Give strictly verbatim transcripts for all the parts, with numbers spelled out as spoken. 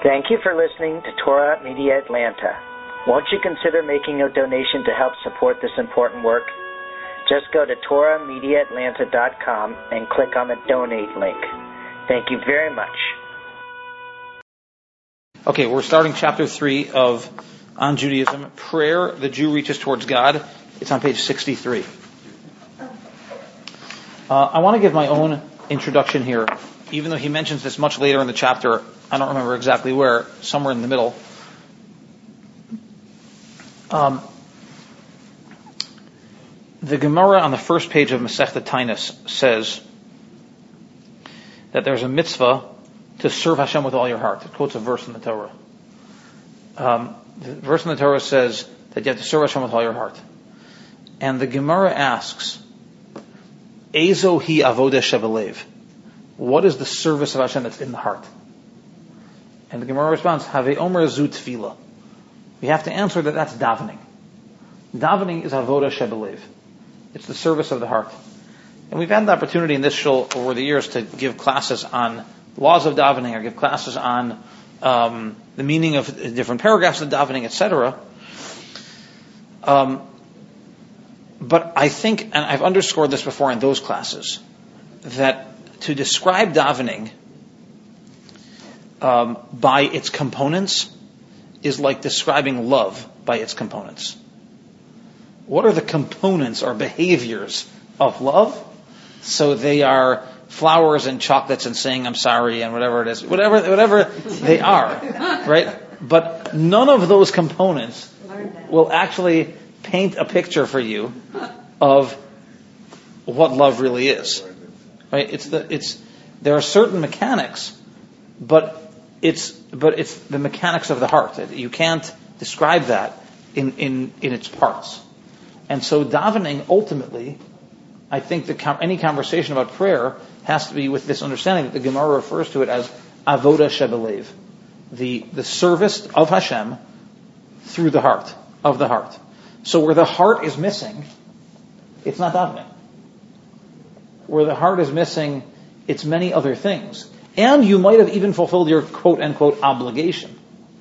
Thank you for listening to Torah Media Atlanta. Won't you consider making a donation to help support this important work? Just go to torah media atlanta dot com and click on the donate link. Thank you very much. Okay, we're starting chapter three of On Judaism. Prayer, the Jew reaches towards God. It's on page sixty-three. Uh, I want to give my own introduction here, even though he mentions this much later in the chapter. I don't remember exactly where, somewhere in the middle. Um, the Gemara on the first page of Masechta Tainus says that there's a mitzvah to serve Hashem with all your heart. It quotes a verse in the Torah. Um, the verse in the Torah says that you have to serve Hashem with all your heart. And the Gemara asks, Ezo hi avoda shebelev. What is the service of Hashem that's in the heart? And the Gemara responds, Have omer zu tefillah. We have to answer that that's davening. Davening is avoda shebelev. It's the service of the heart. And we've had the opportunity in this shul over the years to give classes on laws of davening, or give classes on um, the meaning of different paragraphs of davening, et cetera. Um, but I think, and I've underscored this before in those classes, that to describe davening um, by its components is like describing love by its components. What are the components or behaviors of love? So they are flowers and chocolates and saying I'm sorry and whatever it is, whatever whatever they are, right? But none of those components will actually paint a picture for you of what love really is, right? It's the it's there are certain mechanics, but it's but it's the mechanics of the heart. You can't describe that in in in its parts. And so davening ultimately, I think that any conversation about prayer has to be with this understanding that the Gemara refers to it as avoda shebelev, the the service of Hashem through the heart, of the heart. So where the heart is missing, it's not davening. Where the heart is missing, it's many other things. And you might have even fulfilled your quote-unquote obligation.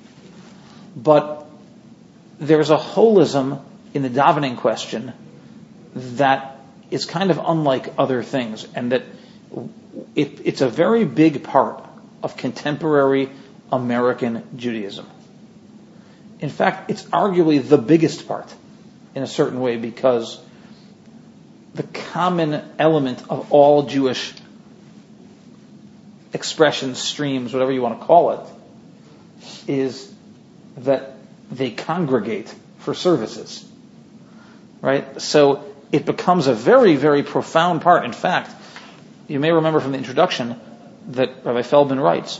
But there's a holism in the davening question that is kind of unlike other things, and that it, it's a very big part of contemporary American Judaism. In fact, it's arguably the biggest part in a certain way, because the common element of all Jewish expressions, streams, whatever you want to call it, is that they congregate for services. Right? So it becomes a very, very profound part. In fact, you may remember from the introduction that Rabbi Feldman writes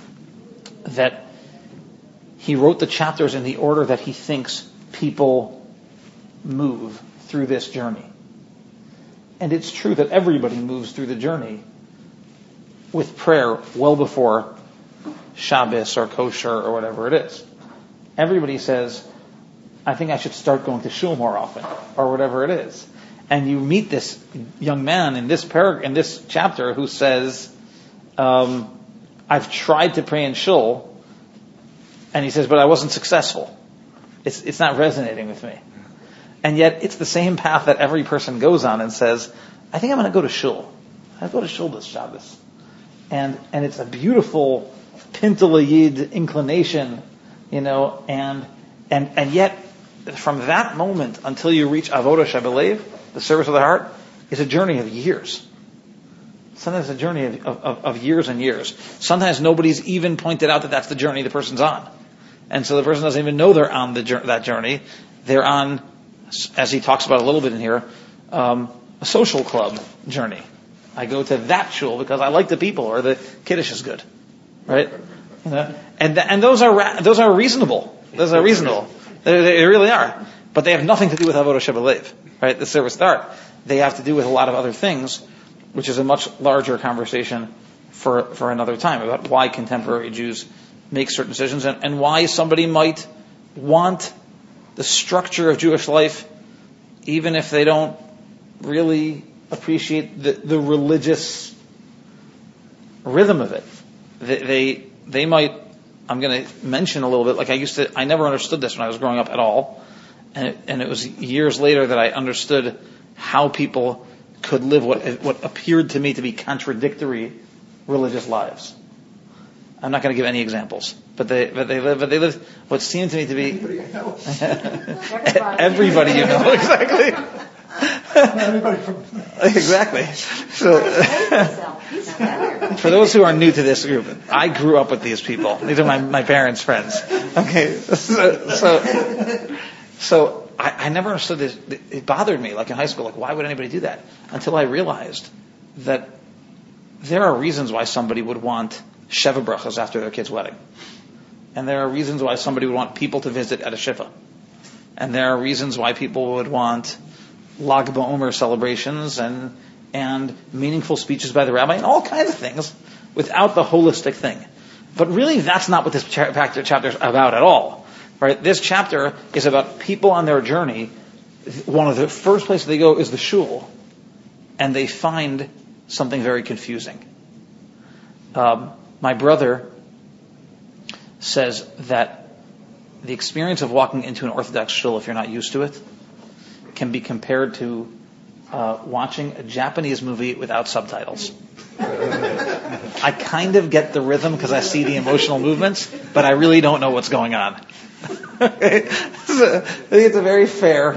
that he wrote the chapters in the order that he thinks people move through this journey. And it's true that everybody moves through the journey with prayer well before Shabbos or kosher or whatever it is. Everybody says, I think I should start going to shul more often, or whatever it is. And you meet this young man in this parag- in this chapter who says, um, I've tried to pray in shul, and he says, but I wasn't successful. It's it's not resonating with me. And yet it's the same path that every person goes on and says, I think I'm going to go to shul. I'll go to shul this Shabbos. And and it's a beautiful Pintel Yid inclination, you know, and and and yet from that moment until you reach avoda shebelev, the service of the heart, is a journey of years. Sometimes a journey of, of, of years and years. Sometimes nobody's even pointed out that that's the journey the person's on. And so the person doesn't even know they're on the that journey. They're on, as he talks about a little bit in here, um, a social club journey. I go to that shul because I like the people, or the kiddush is good, right? You know, and th- and those are those are reasonable. Those are reasonable. They, they really are. But they have nothing to do with avoda shebelev, right? The service start. They have to do with a lot of other things, which is a much larger conversation for for another time, about why contemporary Jews make certain decisions, and, and why somebody might want the structure of Jewish life, even if they don't really appreciate the, the religious rhythm of it. They, they they might I'm going to mention a little bit, like I used to, I never understood this when I was growing up at all. And it, and it was years later that I understood how people could live what what appeared to me to be contradictory religious lives. I'm not going to give any examples, but they but they live but they live what seemed to me to be everybody I know. everybody. everybody you know exactly. Everybody from exactly. So, for those who are new to this group, I grew up with these people. These are my, my parents' friends. Okay, so so, so I, I never understood this. It bothered me, like in high school. Like, why would anybody do that? Until I realized that there are reasons why somebody would want Sheva brachas after their kid's wedding, and there are reasons why somebody would want people to visit at a shiva, and there are reasons why people would want Lag BaOmer celebrations and and meaningful speeches by the rabbi and all kinds of things without the holistic thing. But really, that's not what this chapter is about at all, right? This chapter is about people on their journey. One of the first places they go is the shul, and they find something very confusing. Um, my brother says that the experience of walking into an Orthodox shul, if you're not used to it, can be compared to uh, watching a Japanese movie without subtitles. I kind of get the rhythm because I see the emotional movements, but I really don't know what's going on. Okay? So, I think it's a very fair.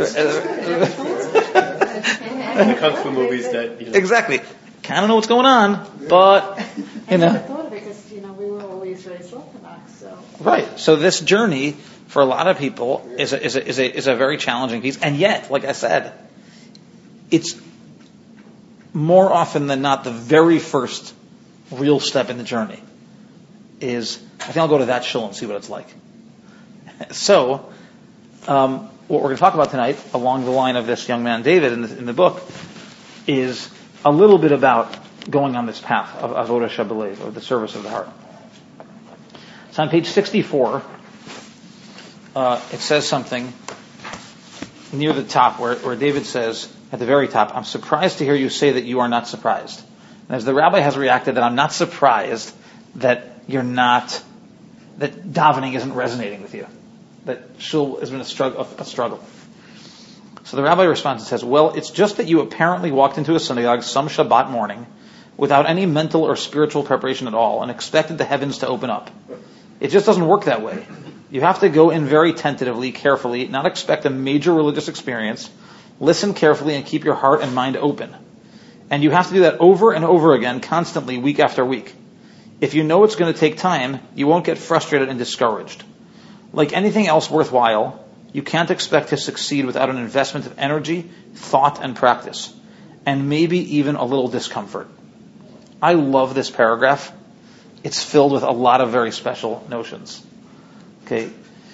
When it comes to movies that, you know. Exactly. Kind of know what's going on, but, you know. I never thought of it because, you know, we were always raised Orthodox, so. Right. So this journey, for a lot of people, is a, is a, is a, is a very challenging piece. And yet, like I said, it's more often than not the very first real step in the journey is, I think I'll go to that shul and see what it's like. So, um, what we're going to talk about tonight, along the line of this young man David in the, in the book, is a little bit about going on this path of Avodah Shebelev, or the service of the heart. So on page sixty-four, uh, it says something near the top where, where David says, at the very top, I'm surprised to hear you say that you are not surprised. And as the rabbi has reacted, that I'm not surprised that you're not, that davening isn't resonating with you. That shul has been a struggle, a struggle. So the rabbi responds and says, well, it's just that you apparently walked into a synagogue some Shabbat morning without any mental or spiritual preparation at all and expected the heavens to open up. It just doesn't work that way. You have to go in very tentatively, carefully, not expect a major religious experience, listen carefully and keep your heart and mind open. And you have to do that over and over again, constantly, week after week. If you know it's going to take time, you won't get frustrated and discouraged. Like anything else worthwhile, you can't expect to succeed without an investment of energy, thought, and practice, and maybe even a little discomfort. I love this paragraph. It's filled with a lot of very special notions. Okay.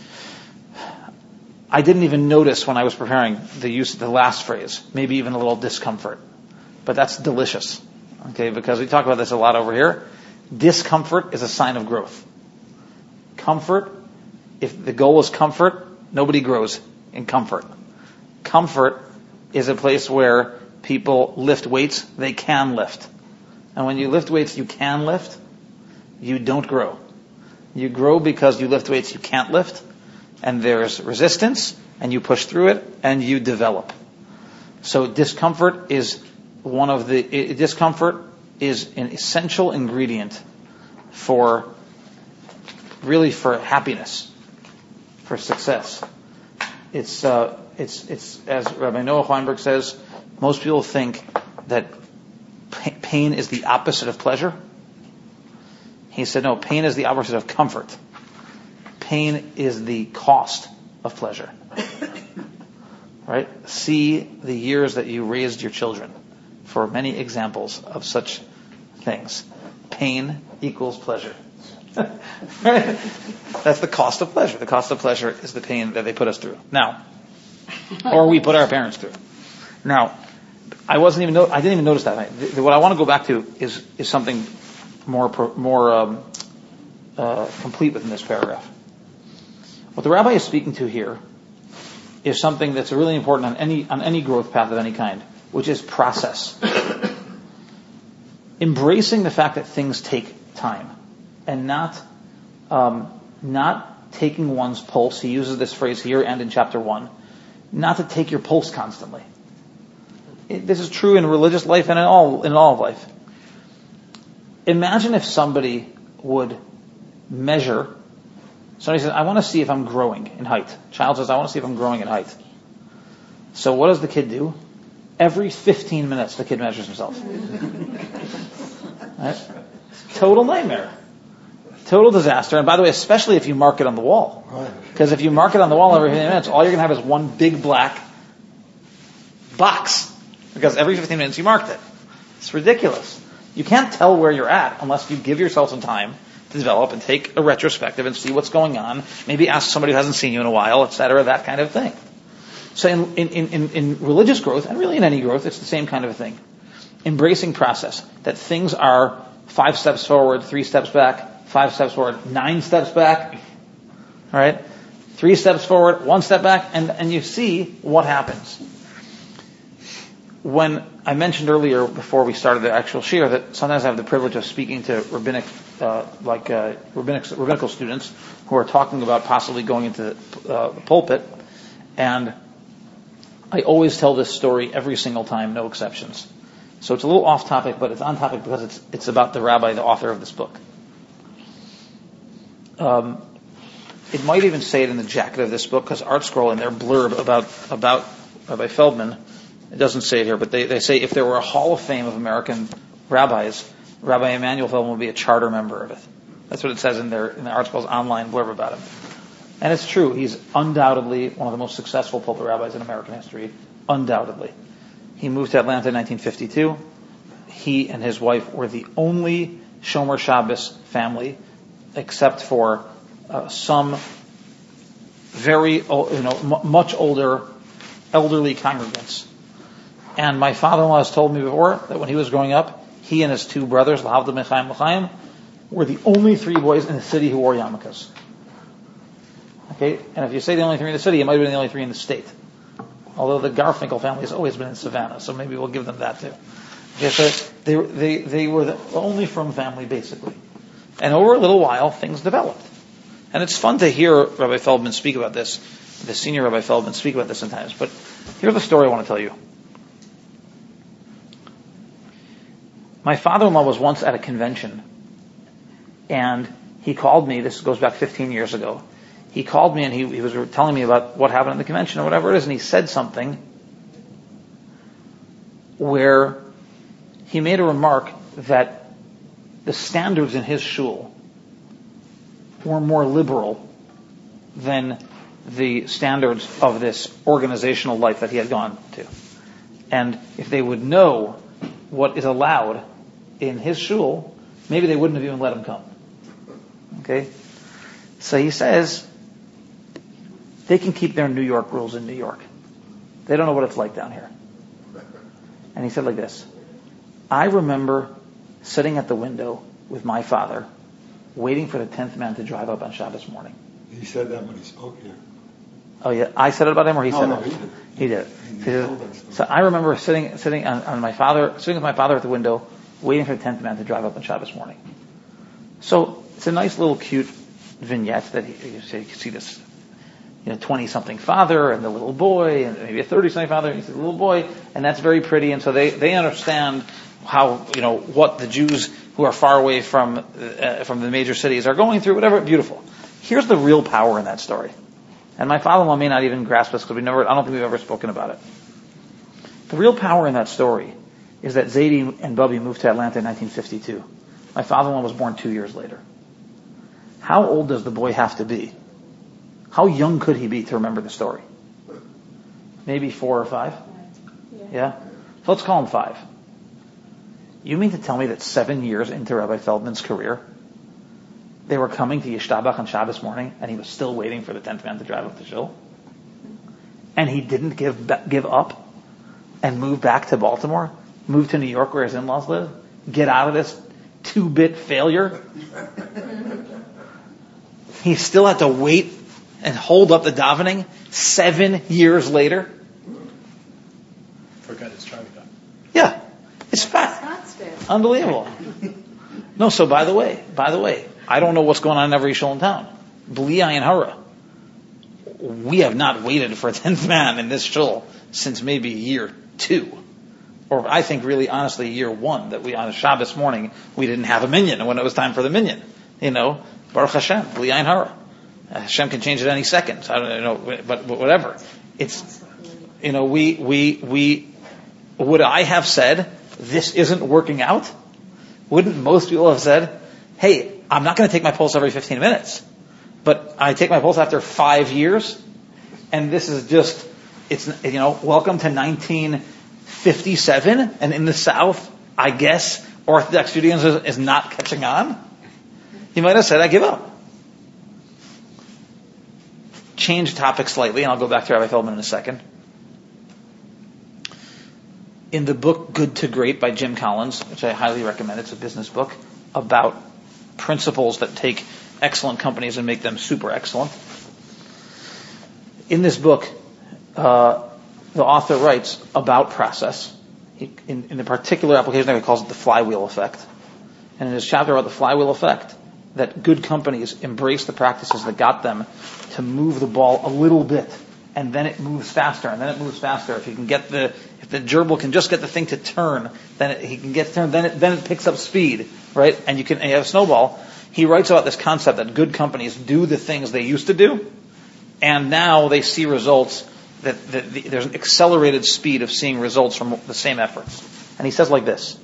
I didn't even notice when I was preparing the use of the last phrase, maybe even a little discomfort. But that's delicious. Okay, because we talk about this a lot over here. Discomfort is a sign of growth. Comfort, if the goal is comfort, nobody grows in comfort. Comfort is a place where people lift weights they can lift. And when you lift weights you can lift, you don't grow. You grow because you lift weights you can't lift, and there's resistance, and you push through it, and you develop. So discomfort is one of the, it, discomfort is an essential ingredient for, really for happiness, for success. It's, uh, it's, it's, as Rabbi Noah Weinberg says, most people think that pain is the opposite of pleasure. He said, no, pain is the opposite of comfort. Pain is the cost of pleasure. Right? See the years that you raised your children for many examples of such things. Pain equals pleasure. Right? That's the cost of pleasure. The cost of pleasure is the pain that they put us through. Now, or we put our parents through. Now, I wasn't even, no, I didn't even notice that. What I want to go back to is, is something more, more um, uh, complete within this paragraph. What the rabbi is speaking to here is something that's really important on any on any growth path of any kind, which is process. Embracing the fact that things take time, and not um, not taking one's pulse. He uses this phrase here and in chapter one. Not to take your pulse constantly. It, this is true in religious life and in all in all of life. Imagine if somebody would measure. Somebody says, I want to see if I'm growing in height. Child says, I want to see if I'm growing in height. So what does the kid do? Every fifteen minutes, the kid measures himself. Right? Total nightmare. Total disaster. And by the way, especially if you mark it on the wall. Because if you mark it on the wall every fifteen minutes, all you're going to have is one big black box. Because every fifteen minutes you marked it. It's ridiculous. You can't tell where you're at unless you give yourself some time to develop and take a retrospective and see what's going on. Maybe ask somebody who hasn't seen you in a while, et cetera, that kind of thing. So in, in, in, in religious growth, and really in any growth, it's the same kind of a thing. Embracing process. That things are five steps forward, three steps back, five steps forward, nine steps back. All right? Three steps forward, one step back, and, and you see what happens. When I mentioned earlier, before we started the actual shir, that sometimes I have the privilege of speaking to rabbinic, uh, like uh, rabbinic, rabbinical students who are talking about possibly going into uh, the pulpit, and I always tell this story every single time, no exceptions. So it's a little off topic, but it's on topic because it's it's about the rabbi, the author of this book. Um, it might even say it in the jacket of this book, because ArtScroll in their blurb about about Rabbi Feldman, it doesn't say it here, but they, they say if there were a Hall of Fame of American rabbis, Rabbi Emanuel Feldman would be a charter member of it. That's what it says in their in the ArtScroll's online blurb about him. And it's true. He's undoubtedly one of the most successful pulpit rabbis in American history. Undoubtedly. He moved to Atlanta in nineteen fifty-two. He and his wife were the only Shomer Shabbos family, except for uh, some very, you know, m- much older, elderly congregants. And my father-in-law has told me before that when he was growing up, he and his two brothers, Lahavdil Mechaim L'chaim, were the only three boys in the city who wore yarmulkes. Okay, and if you say the only three in the city, it might have been the only three in the state. Although the Garfinkel family has always been in Savannah, so maybe we'll give them that too. Okay, so they they they were the only from family basically, and over a little while things developed, and it's fun to hear Rabbi Feldman speak about this, the senior Rabbi Feldman speak about this sometimes. But here's the story I want to tell you. My father-in-law was once at a convention, and he called me. This goes back fifteen years ago. He called me and he, he was telling me about what happened at the convention or whatever it is, and he said something where he made a remark that the standards in his shul were more liberal than the standards of this organizational life that he had gone to. And if they would know what is allowed in his shul, maybe they wouldn't have even let him come. Okay? So he says, they can keep their New York rules in New York. They don't know what it's like down here. And he said like this, I remember sitting at the window with my father, waiting for the tenth man to drive up on Shabbos morning. He said that when he spoke here. Oh yeah, I said it about him, or he no, said no, it? he did. He did. He He did. told us. So I remember sitting sitting on, on my father, sitting with my father at the window, waiting for the tenth man to drive up on Shabbos morning. So it's a nice little cute vignette that he, you see, you see this, you know, twenty-something father and the little boy, and maybe a thirty-something father and the little boy, and that's very pretty. And so they, they understand how, you know, what the Jews who are far away from uh, from the major cities are going through, whatever. Beautiful. Here's the real power in that story. And my father-in-law may not even grasp this because we never, I don't think we've ever spoken about it. The real power in that story is that Zadie and Bubby moved to Atlanta in nineteen fifty-two. My father-in-law was born two years later. How old does the boy have to be? How young could he be to remember the story? Maybe four or five? Yeah? yeah? So let's call him five. You mean to tell me that seven years into Rabbi Feldman's career, they were coming to Yishtabach on Shabbos morning, and he was still waiting for the tenth man to drive up the shul? And he didn't give give up and move back to Baltimore, move to New York where his in-laws live, get out of this two-bit failure? He still had to wait and hold up the davening seven years later? Forgot his charity done. Yeah. It's fat. Unbelievable. No, so by the way, by the way, I don't know what's going on in every shul in town. Bli ayin hara. We have not waited for a tenth man in this shul since maybe year two. Or I think really honestly year one, that we on a Shabbos morning, we didn't have a minyan when it was time for the minyan. You know, Baruch Hashem, Bli ayin hara. Hashem can change it any second. I don't know, but, but whatever. It's, you know, we, we, we, would I have said, this isn't working out? Wouldn't most people have said, hey, I'm not going to take my pulse every fifteen minutes, but I take my pulse after five years, and this is just, it's, you know, welcome to nineteen fifty-seven, and in the South, I guess, Orthodox Judaism is not catching on? You might have said, I give up. Change topic slightly, and I'll go back to Rabbi Feldman in a second. In the book Good to Great by Jim Collins, which I highly recommend, it's a business book about principles that take excellent companies and make them super excellent. In this book, uh, the author writes about process. He, in, in the particular application there, he calls it the flywheel effect. And in his chapter about the flywheel effect, that good companies embrace the practices that got them to move the ball a little bit, and then it moves faster, and then it moves faster. If you can get the, if the gerbil can just get the thing to turn, then it, he can get to turn, then it, then it picks up speed, right? And you can, and you have a snowball. He writes about this concept that good companies do the things they used to do, and now they see results, that, that the, there's an accelerated speed of seeing results from the same efforts. And he says like this,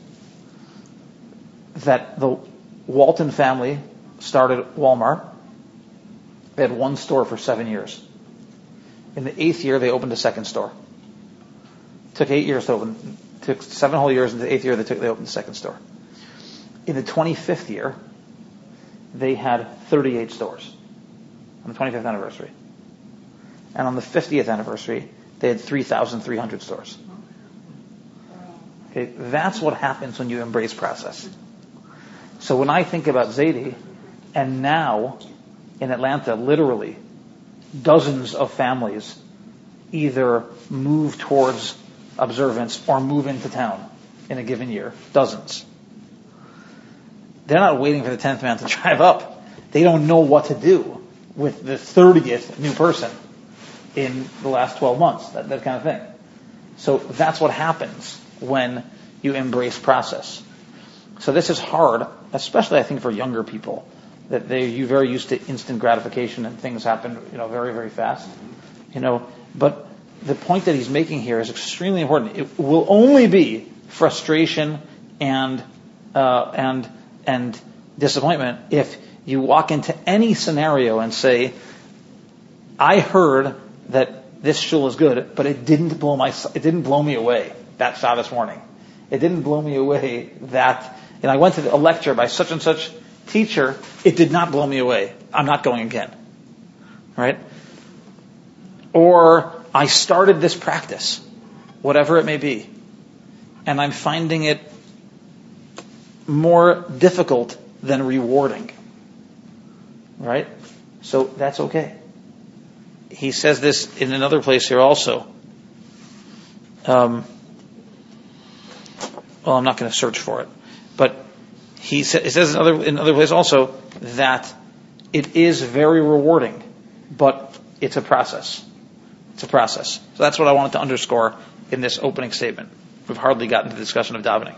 that the Walton family started Walmart. They had one store for seven years. In the eighth year, they opened a second store. It took eight years to open. It took seven whole years. In the eighth year, they took they opened the second store. In the twenty-fifth year, they had thirty-eight stores on the twenty-fifth anniversary. And on the fiftieth anniversary, they had three thousand three hundred stores. Okay, that's what happens when you embrace process. So when I think about Zaidi, and now in Atlanta, literally dozens of families either move towards observance or move into town in a given year. Dozens. They're not waiting for the tenth man to drive up. They don't know what to do with the thirtieth new person in the last twelve months, that, that kind of thing. So that's what happens when you embrace process. So this is hard, especially I think for younger people, that they you very used to instant gratification and things happen, you know, very, very fast. You know, but the point that he's making here is extremely important. It will only be frustration and uh, and and disappointment if you walk into any scenario and say, I heard that this shul is good, but it didn't blow my it didn't blow me away that Shabbos morning. It didn't blow me away that, and I went to a lecture by such and such teacher, it did not blow me away. I'm not going again. Right? Or I started this practice, whatever it may be, and I'm finding it more difficult than rewarding. Right? So that's okay. He says this in another place here also. Um, well, I'm not going to search for it, but he sa- it says in other in other place also that it is very rewarding, but it's a process. It's a process. So that's what I wanted to underscore in this opening statement. We've hardly gotten to the discussion of davening.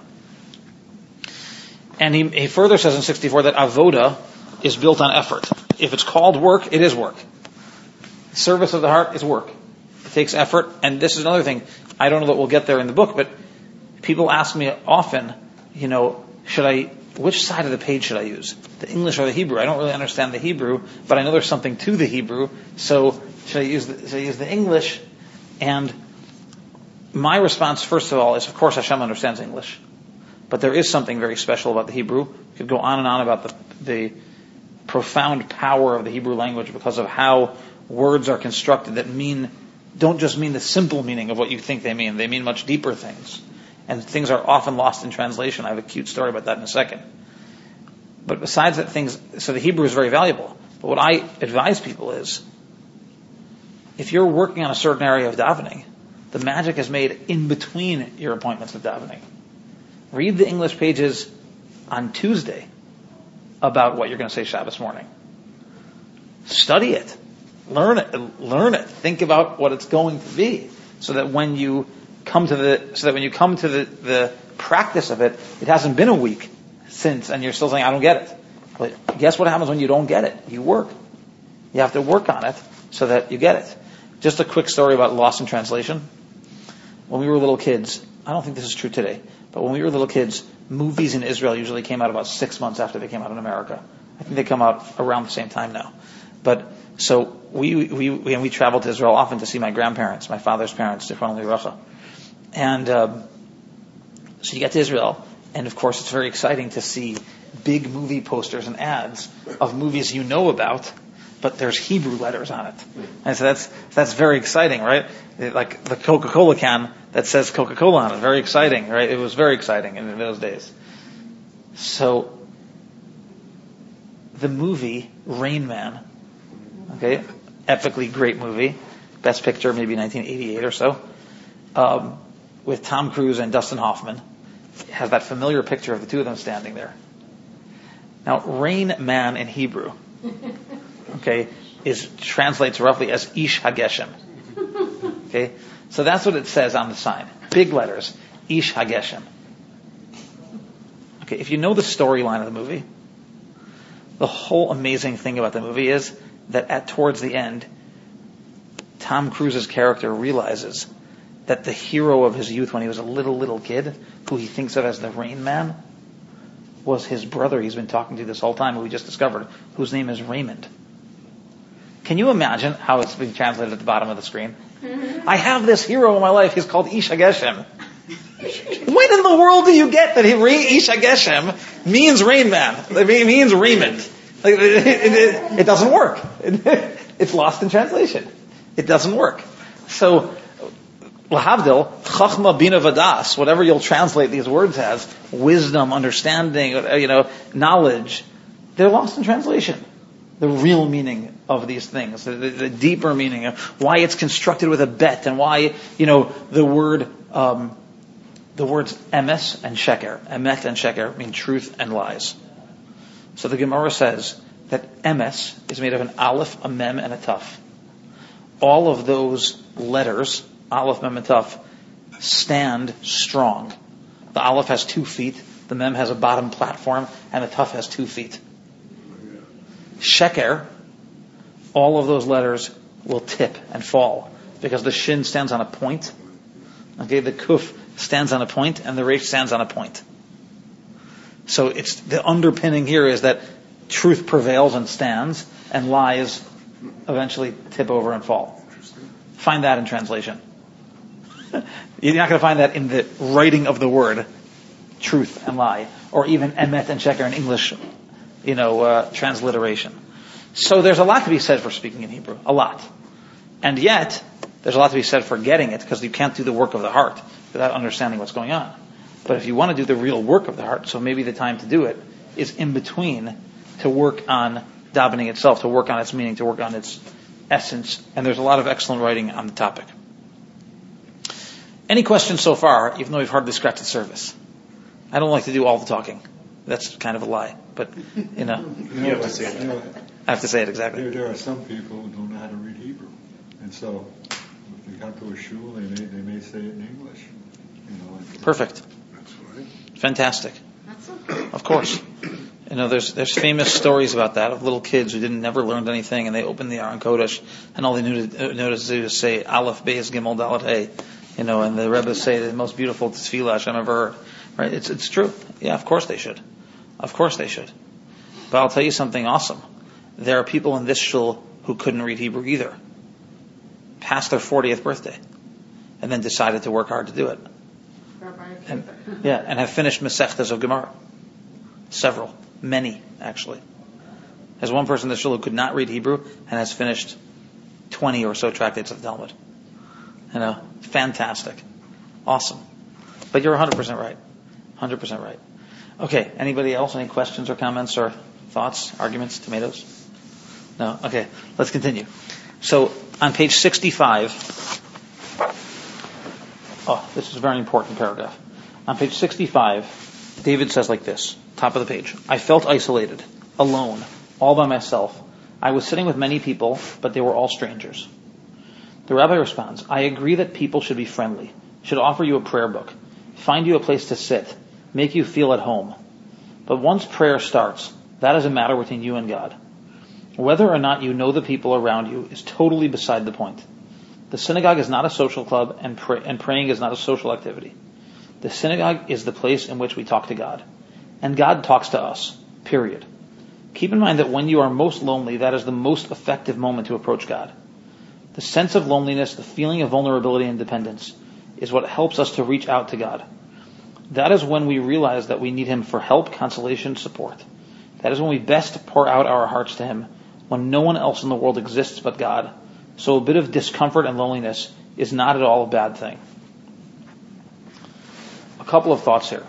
And he, he further says in sixty-four that avoda is built on effort. If it's called work, it is work. Service of the heart is work. It takes effort. And this is another thing. I don't know that we'll get there in the book, but people ask me often, you know, should I, which side of the page should I use? The English or the Hebrew? I don't really understand the Hebrew, but I know there's something to the Hebrew. So should I use the, should I use the English? And my response, first of all, is of course Hashem understands English. But there is something very special about the Hebrew. You could go on and on about the, the profound power of the Hebrew language because of how words are constructed that mean, don't just mean the simple meaning of what you think they mean. They mean much deeper things. And things are often lost in translation. I have a cute story about that in a second. But besides that, things, so the Hebrew is very valuable. But what I advise people is, if you're working on a certain area of davening, the magic is made in between your appointments with davening. Read the English pages on Tuesday about what you're going to say Shabbos morning. Study it. Learn it. Learn it. Think about what it's going to be, so that when you come to the, so that when you come to the, the practice of it, it hasn't been a week since, and you're still saying, I don't get it. But guess what happens when you don't get it? You work. You have to work on it so that you get it. Just a quick story about lost in translation. When we were little kids, I don't think this is true today, but when we were little kids, movies in Israel usually came out about six months after they came out in America. I think they come out around the same time now. But so we we we, and we traveled to Israel often to see my grandparents, my father's parents, Zichrono Livracha. And um, so you get to Israel, and of course it's very exciting to see big movie posters and ads of movies you know about, but there's Hebrew letters on it. And so that's that's very exciting, right? Like the Coca-Cola can that says Coca-Cola on it. Very exciting, right? It was very exciting in those days. So the movie Rain Man, okay, epically great movie, best picture maybe nineteen eighty-eight or so, um, with Tom Cruise and Dustin Hoffman, has that familiar picture of the two of them standing there. Now, Rain Man in Hebrew, okay, is translates roughly as Ish HaGeshem. Okay, so that's what it says on the sign, big letters, Ish HaGeshem. Okay, if you know the storyline of the movie, the whole amazing thing about the movie is that at towards the end, Tom Cruise's character realizes that the hero of his youth when he was a little, little kid, who he thinks of as the Rain Man, was his brother he's been talking to this whole time, who we just discovered, whose name is Raymond. Can you imagine how it's being translated at the bottom of the screen? Mm-hmm. I have this hero in my life, he's called Ish HaGeshem. When in the world do you get that he, Ish HaGeshem means Rain Man? It means Raymond. Like, it, it, it, it doesn't work. It, it's lost in translation. It doesn't work. So, Lahavdil, Chachma Bina Vadas, whatever you'll translate these words as, wisdom, understanding, you know, knowledge, they're lost in translation. The real meaning of these things, the, the, the deeper meaning of why it's constructed with a bet, and why, you know, the word, um, the words emes and sheker, emet and sheker mean truth and lies. So the Gemara says that emes is made of an aleph, a mem, and a taf. All of those letters, aleph, mem, and taf, stand strong. The aleph has two feet, the mem has a bottom platform, and the taf has two feet. Sheker, all of those letters will tip and fall because the shin stands on a point. Okay, the kuf stands on a point and the resh stands on a point. So it's the underpinning here is that truth prevails and stands, and lies eventually tip over and fall. Find that in translation. You're not going to find that in the writing of the word truth and lie, or even emet and sheker in English, you know, uh, transliteration. So there's a lot to be said for speaking in Hebrew, a lot. And yet, there's a lot to be said for getting it, because you can't do the work of the heart without understanding what's going on. But if you want to do the real work of the heart, so maybe the time to do it is in between, to work on davening itself, to work on its meaning, to work on its essence. And there's a lot of excellent writing on the topic. Any questions so far, even though we've hardly scratched the surface? I don't like to do all the talking. That's kind of a lie. But, you know. You have to say it. You know, I have to say it exactly. There, there are some people who don't know how to read Hebrew. And so, if they come to a shul, they may, they may say it in English. You know, like, perfect. That's right. Fantastic. That's okay. Of course. You know, there's there's famous stories about that, of little kids who didn't never learned anything, and they opened the Aron Kodesh, and all they knew to, uh, knew to do is say Aleph, Beis, Gimel, Dalet, Hey. You know, and the Rebbe say the most beautiful tefillah I've ever heard. Right? It's it's true. Yeah, of course they should. Of course they should. But I'll tell you something awesome. There are people in this shul who couldn't read Hebrew either, past their fortieth birthday, and then decided to work hard to do it. And, yeah, and have finished Masechtas of Gemara. Several. Many, actually. There's one person in the shul who could not read Hebrew and has finished twenty or so tractates of the Talmud. You know, fantastic. Awesome. But you're one hundred percent right. one hundred percent right. Okay, anybody else? Any questions or comments or thoughts, arguments, tomatoes? No? Okay, let's continue. So, on page sixty-five, oh, this is a very important paragraph. On page sixty-five, David says like this, top of the page, I felt isolated. alone, all by myself. I was sitting with many people, but they were all strangers. The rabbi responds, I agree that people should be friendly, should offer you a prayer book, find you a place to sit, make you feel at home. But once prayer starts, that is a matter between you and God. Whether or not you know the people around you is totally beside the point. The synagogue is not a social club, and, pray, and praying is not a social activity. The synagogue is the place in which we talk to God. And God talks to us, period. Keep in mind that when you are most lonely, that is the most effective moment to approach God. The sense of loneliness, the feeling of vulnerability and dependence, is what helps us to reach out to God. That is when we realize that we need Him for help, consolation, support. That is when we best pour out our hearts to Him, when no one else in the world exists but God. So a bit of discomfort and loneliness is not at all a bad thing. A couple of thoughts here.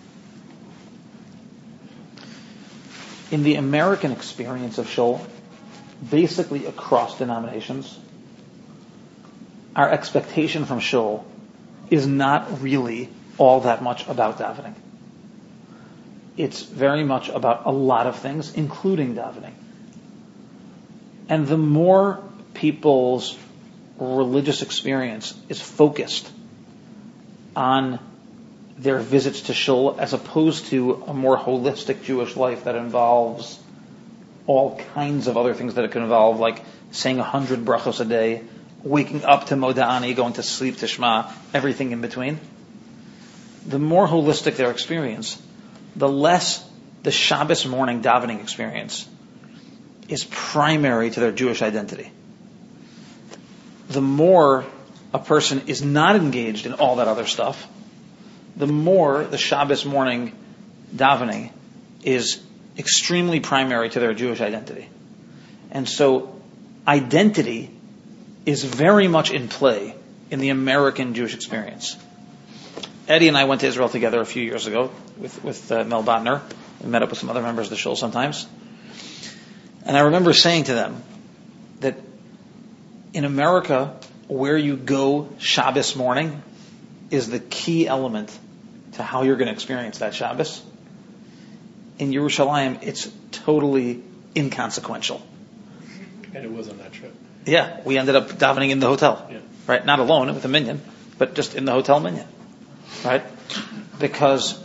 In the American experience of shul, basically across denominations, our expectation from shul is not really all that much about davening. It's very much about a lot of things, including davening. And the more people's religious experience is focused on their visits to shul as opposed to a more holistic Jewish life that involves all kinds of other things that it can involve, like saying a hundred brachos a day, waking up to Moda'ani, going to sleep to Shema, everything in between. The more holistic their experience, the less the Shabbos morning davening experience is primary to their Jewish identity. The more a person is not engaged in all that other stuff, the more the Shabbos morning davening is extremely primary to their Jewish identity. And so identity is very much in play in the American Jewish experience. Eddie and I went to Israel together a few years ago with, with uh, Mel Botner, and met up with some other members of the shul sometimes. And I remember saying to them that in America, where you go Shabbos morning is the key element to how you're going to experience that Shabbos. In Yerushalayim, it's totally inconsequential. And it was on that trip. Yeah, we ended up davening in the hotel. Yeah. Right? Not alone with a minyan, but just in the hotel minyan. Right? Because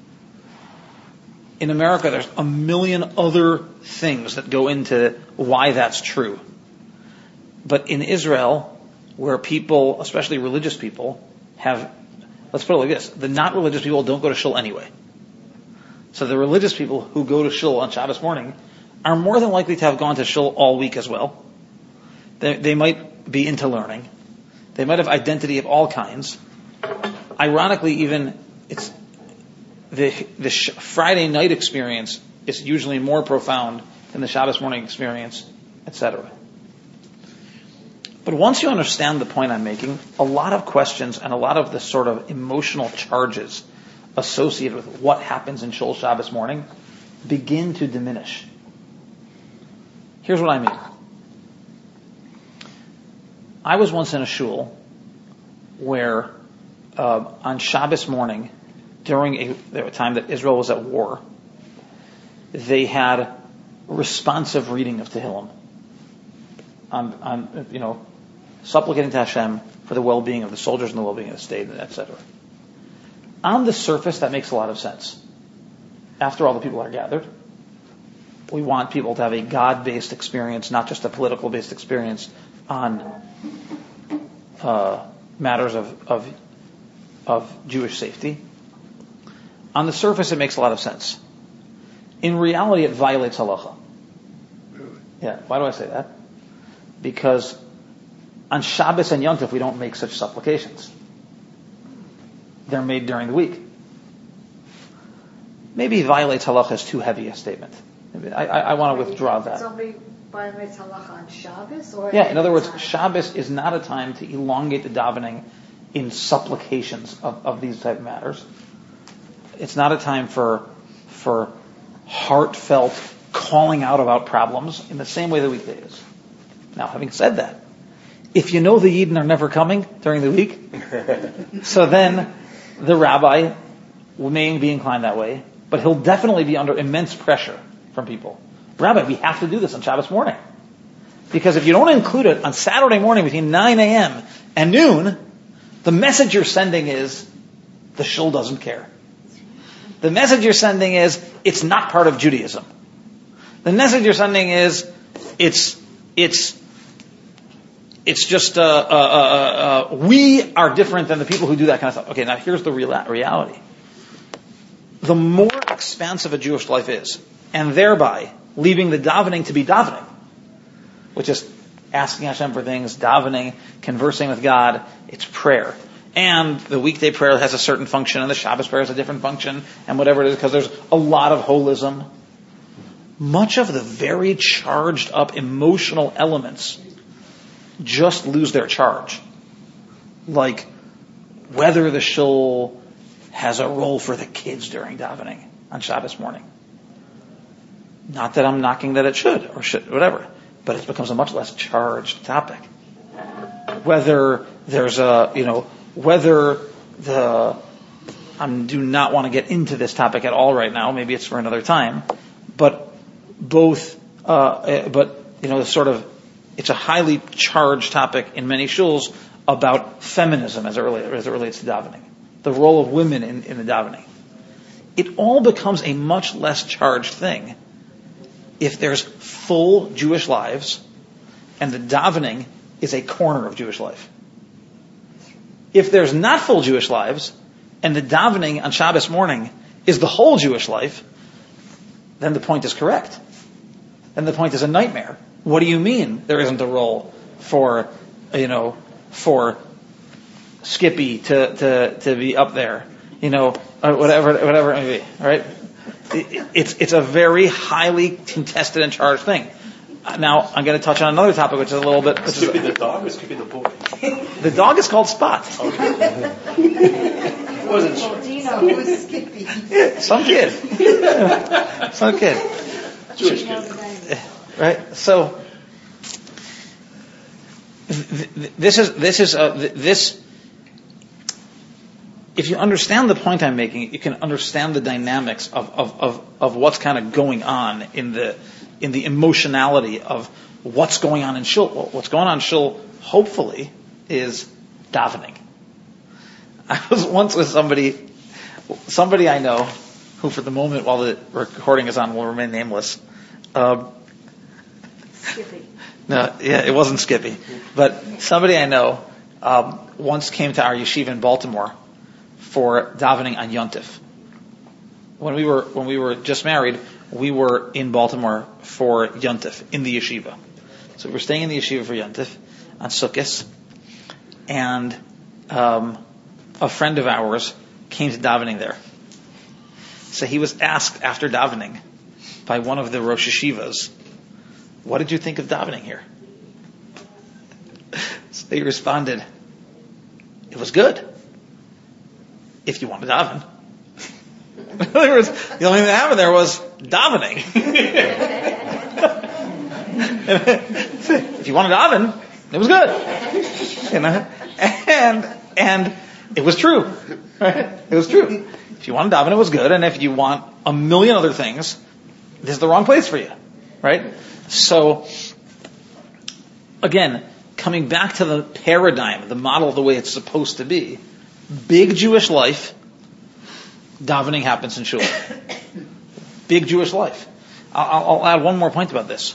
in America, there's a million other things that go into why that's true. But in Israel, where people, especially religious people, have, let's put it like this, the not religious people don't go to shul anyway. So the religious people who go to shul on Shabbos morning are more than likely to have gone to shul all week as well. They, they might be into learning. They might have identity of all kinds. Ironically, even it's the the sh- Friday night experience is usually more profound than the Shabbos morning experience, et cetera. But once you understand the point I'm making, a lot of questions and a lot of the sort of emotional charges associated with what happens in Shul Shabbos morning begin to diminish. Here's what I mean. I was once in a shul where uh, on Shabbos morning, during a, a time that Israel was at war, they had responsive reading of Tehillim. On, on, you know, supplicating to Hashem for the well-being of the soldiers and the well-being of the state, et cetera. On the surface, that makes a lot of sense. After all, the people are gathered. We want people to have a God-based experience, not just a political-based experience on uh, matters of, of of Jewish safety. On the surface, it makes a lot of sense. In reality, it violates halacha. Yeah, why do I say that? Because on Shabbos and Yom Tov, we don't make such supplications. They're made during the week. Maybe violates halacha is too heavy a statement. I, I, I want to withdraw that. Somebody violates halacha on Shabbos? Or yeah, in other words, time? Shabbos is not a time to elongate the davening in supplications of, of these type of matters. It's not a time for for heartfelt calling out about problems in the same way the weekday is. Now, having said that, if you know the Yidden are never coming during the week, so then the rabbi may be inclined that way, but he'll definitely be under immense pressure from people Rabbi, we have to do this on Shabbos morning. Because if you don't include it on Saturday morning between nine a.m. and noon, the message you're sending is the shul doesn't care. The message you're sending is it's not part of Judaism. The message you're sending is it's it's it's just uh, uh, uh, uh, we are different than the people who do that kind of stuff. Okay, now here's the real reality. The more expansive a Jewish life is, and thereby leaving the davening to be davening, which is asking Hashem for things, davening, conversing with God, it's prayer. And the weekday prayer has a certain function, and the Shabbos prayer has a different function, and whatever it is, because there's a lot of holism. Much of the very charged up emotional elements just lose their charge. Like whether the shul has a role for the kids during davening on Shabbos morning. Not that I'm knocking that it should, or should, whatever, but it becomes a much less charged topic. Whether there's a, you know, whether the, I do not want to get into this topic at all right now, maybe it's for another time, but both, uh, but, you know, sort of, it's a highly charged topic in many shuls about feminism as it relates, as it relates to davening. The role of women in, in the davening. It all becomes a much less charged thing if there's full Jewish lives and the davening is a corner of Jewish life. If there's not full Jewish lives and the davening on Shabbos morning is the whole Jewish life, then the point is correct. Then the point is a nightmare. What do you mean there isn't a role for, you know, for Skippy to, to, to be up there, you know, or whatever, whatever it may be, right? It, it's, it's a very highly contested and charged thing. Now, I'm going to touch on another topic, which is a little bit... Which Skippy is, the dog or Skippy the boy? The dog is called Spot. Wasn't sure. Do you know who's Skippy? Some kid. Some kid. Jewish kid. Right? So, this is, this is, a, this, if you understand the point I'm making, you can understand the dynamics of, of, of, of what's kind of going on in the, in the emotionality of what's going on in shul. What's going on in shul, hopefully, is davening. I was once with somebody, somebody I know, who for the moment while the recording is on will remain nameless. Um, Skippy. No, yeah, it wasn't Skippy. But somebody I know um, once came to our yeshiva in Baltimore for davening on Yontif. When we were when we were just married, we were in Baltimore for Yontif in the yeshiva. So we were staying in the yeshiva for Yontif on Sukkot, and um, a friend of ours came to davening there. So he was asked after davening by one of the Rosh Yeshivas, "What did you think of davening here?" So he responded, "It was good. If you want to daven." In other words, the only thing that happened there was davening. If you want to daven, it was good. You know? And and it was true. Right? It was true. If you want to daven, it was good. And if you want a million other things, this is the wrong place for you. Right? So, again, coming back to the paradigm, the model of the way it's supposed to be, big Jewish life, davening happens in shul. Big Jewish life. I'll, I'll add one more point about this.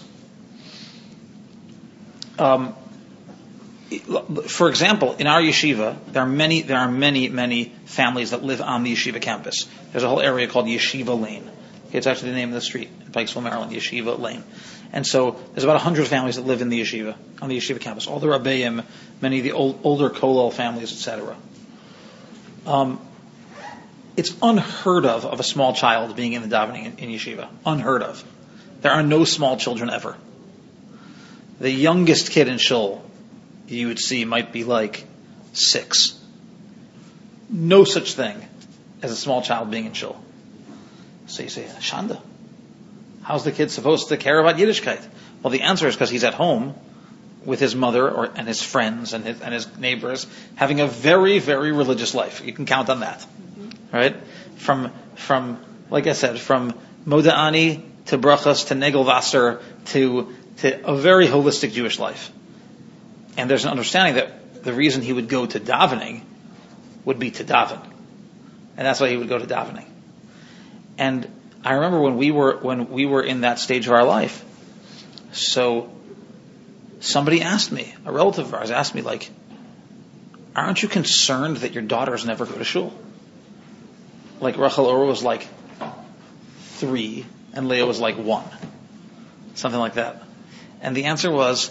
Um, for example, in our yeshiva, there are many, there are many, many families that live on the yeshiva campus. There's a whole area called Yeshiva Lane. Okay, it's actually the name of the street in Pikesville, Maryland, Yeshiva Lane. And so there's about a hundred families that live in the yeshiva, on the yeshiva campus. All the Rabbeim, many of the old, older Kollel families, et cetera. Um, it's unheard of of a small child being in the davening in, in yeshiva. Unheard of. There are no small children ever. The youngest kid in shul you would see might be like six. No such thing as a small child being in shul. So you say, Shanda, how's the kid supposed to care about Yiddishkeit? Well, the answer is because he's at home with his mother or, and his friends and his, and his neighbors, having a very, very religious life. You can count on that. Mm-hmm. Right? From, from, like I said, from Moda'ani to brachas, to Negelwasser, to, to a very holistic Jewish life. And there's an understanding that the reason he would go to davening would be to daven. And that's why he would go to davening. And I remember when we were, when we were in that stage of our life, so somebody asked me, a relative of ours asked me, like, aren't you concerned that your daughters never go to shul? Like Rachel Ora was like three and Leah was like one. Something like that. And the answer was,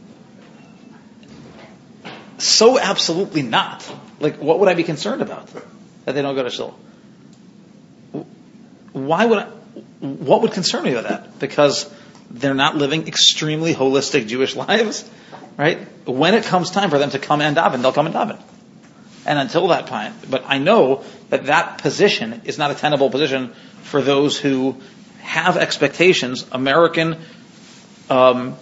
so absolutely not. Like, what would I be concerned about? That they don't go to shul? Why would I, what would concern me with that? Because they're not living extremely holistic Jewish lives, right? When it comes time for them to come and daven, they'll come and daven. And until that time, but I know that that position is not a tenable position for those who have expectations, American, um,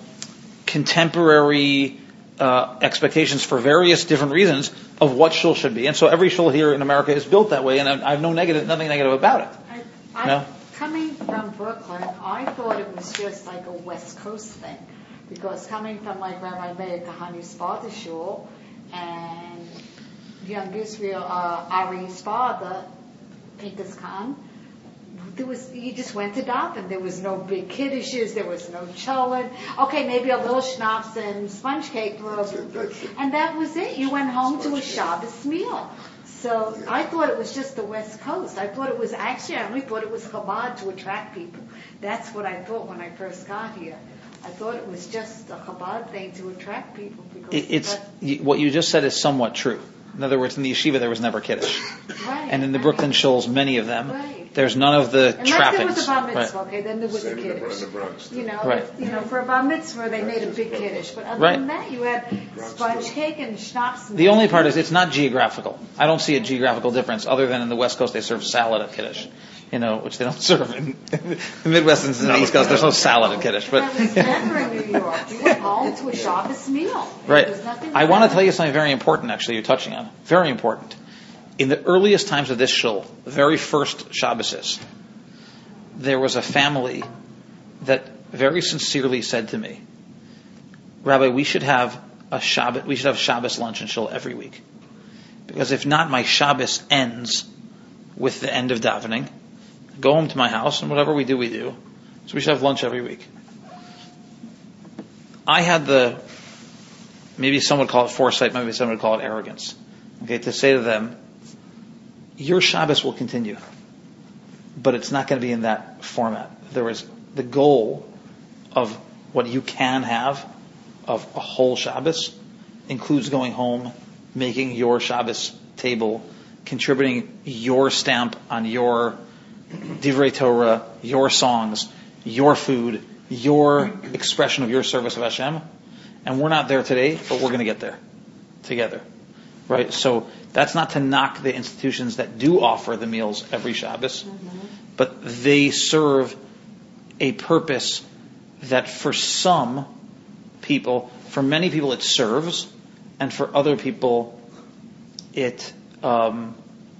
contemporary uh, expectations for various different reasons of what shul should be. And so every shul here in America is built that way, and I have no negative, nothing negative about it. I, No? Coming from Brooklyn, I thought it was just like a West Coast thing. Because coming from like Rabbi Meir Kahani's father's shul, and young Israel, uh, Ari's father, Pinkas Khan, there was, you just went to daven. There was no big kiddishes, there was no cholent. Okay, maybe a little schnapps and sponge cake, and that was it. You went home to a Shabbos meal. So I thought it was just the West Coast. I thought it was, actually, I only thought it was Chabad to attract people. That's what I thought when I first got here. I thought it was just a Chabad thing to attract people. Because It, it's what you just said is somewhat true. In other words, in the yeshiva there was never kiddush, right. and in the I Brooklyn mean, shuls, many of them, right. there's none of the Unless trappings. there was a bar mitzvah, Right. okay, then there was a kiddush. You know, Right. you know, for a bar mitzvah they made a big kiddush, but other Right. than that, you had sponge cake and schnapps. And The only part is it's not geographical. I don't see a geographical difference other than in the West Coast they serve salad at kiddush, you know, which they don't serve in the Midwest and the East Coast. There's no salad at kiddush, but That was never in New York. You went home to a Shabbos meal. right. There was nothing I want to about tell it. you something very important. Actually, you're touching on very important. In the earliest times of this shul, the very first Shabboses, there was a family that very sincerely said to me, Rabbi, we should have a Shabbos, we should have Shabbos lunch and shul every week. Because if not, my Shabbos ends with the end of davening. Go home to my house, and whatever we do, we do. So we should have lunch every week. I had the, maybe some would call it foresight, maybe some would call it arrogance, okay, to say to them, your Shabbos will continue, but it's not going to be in that format. There was the goal of what you can have of a whole Shabbos includes going home, making your Shabbos table, contributing your stamp on your Divrei Torah, your songs, your food, your expression of your service of Hashem. And we're not there today, but we're going to get there together. Right? So that's not to knock the institutions that do offer the meals every Shabbos, mm-hmm. but they serve a purpose that for some people, for many people it serves, and for other people it um,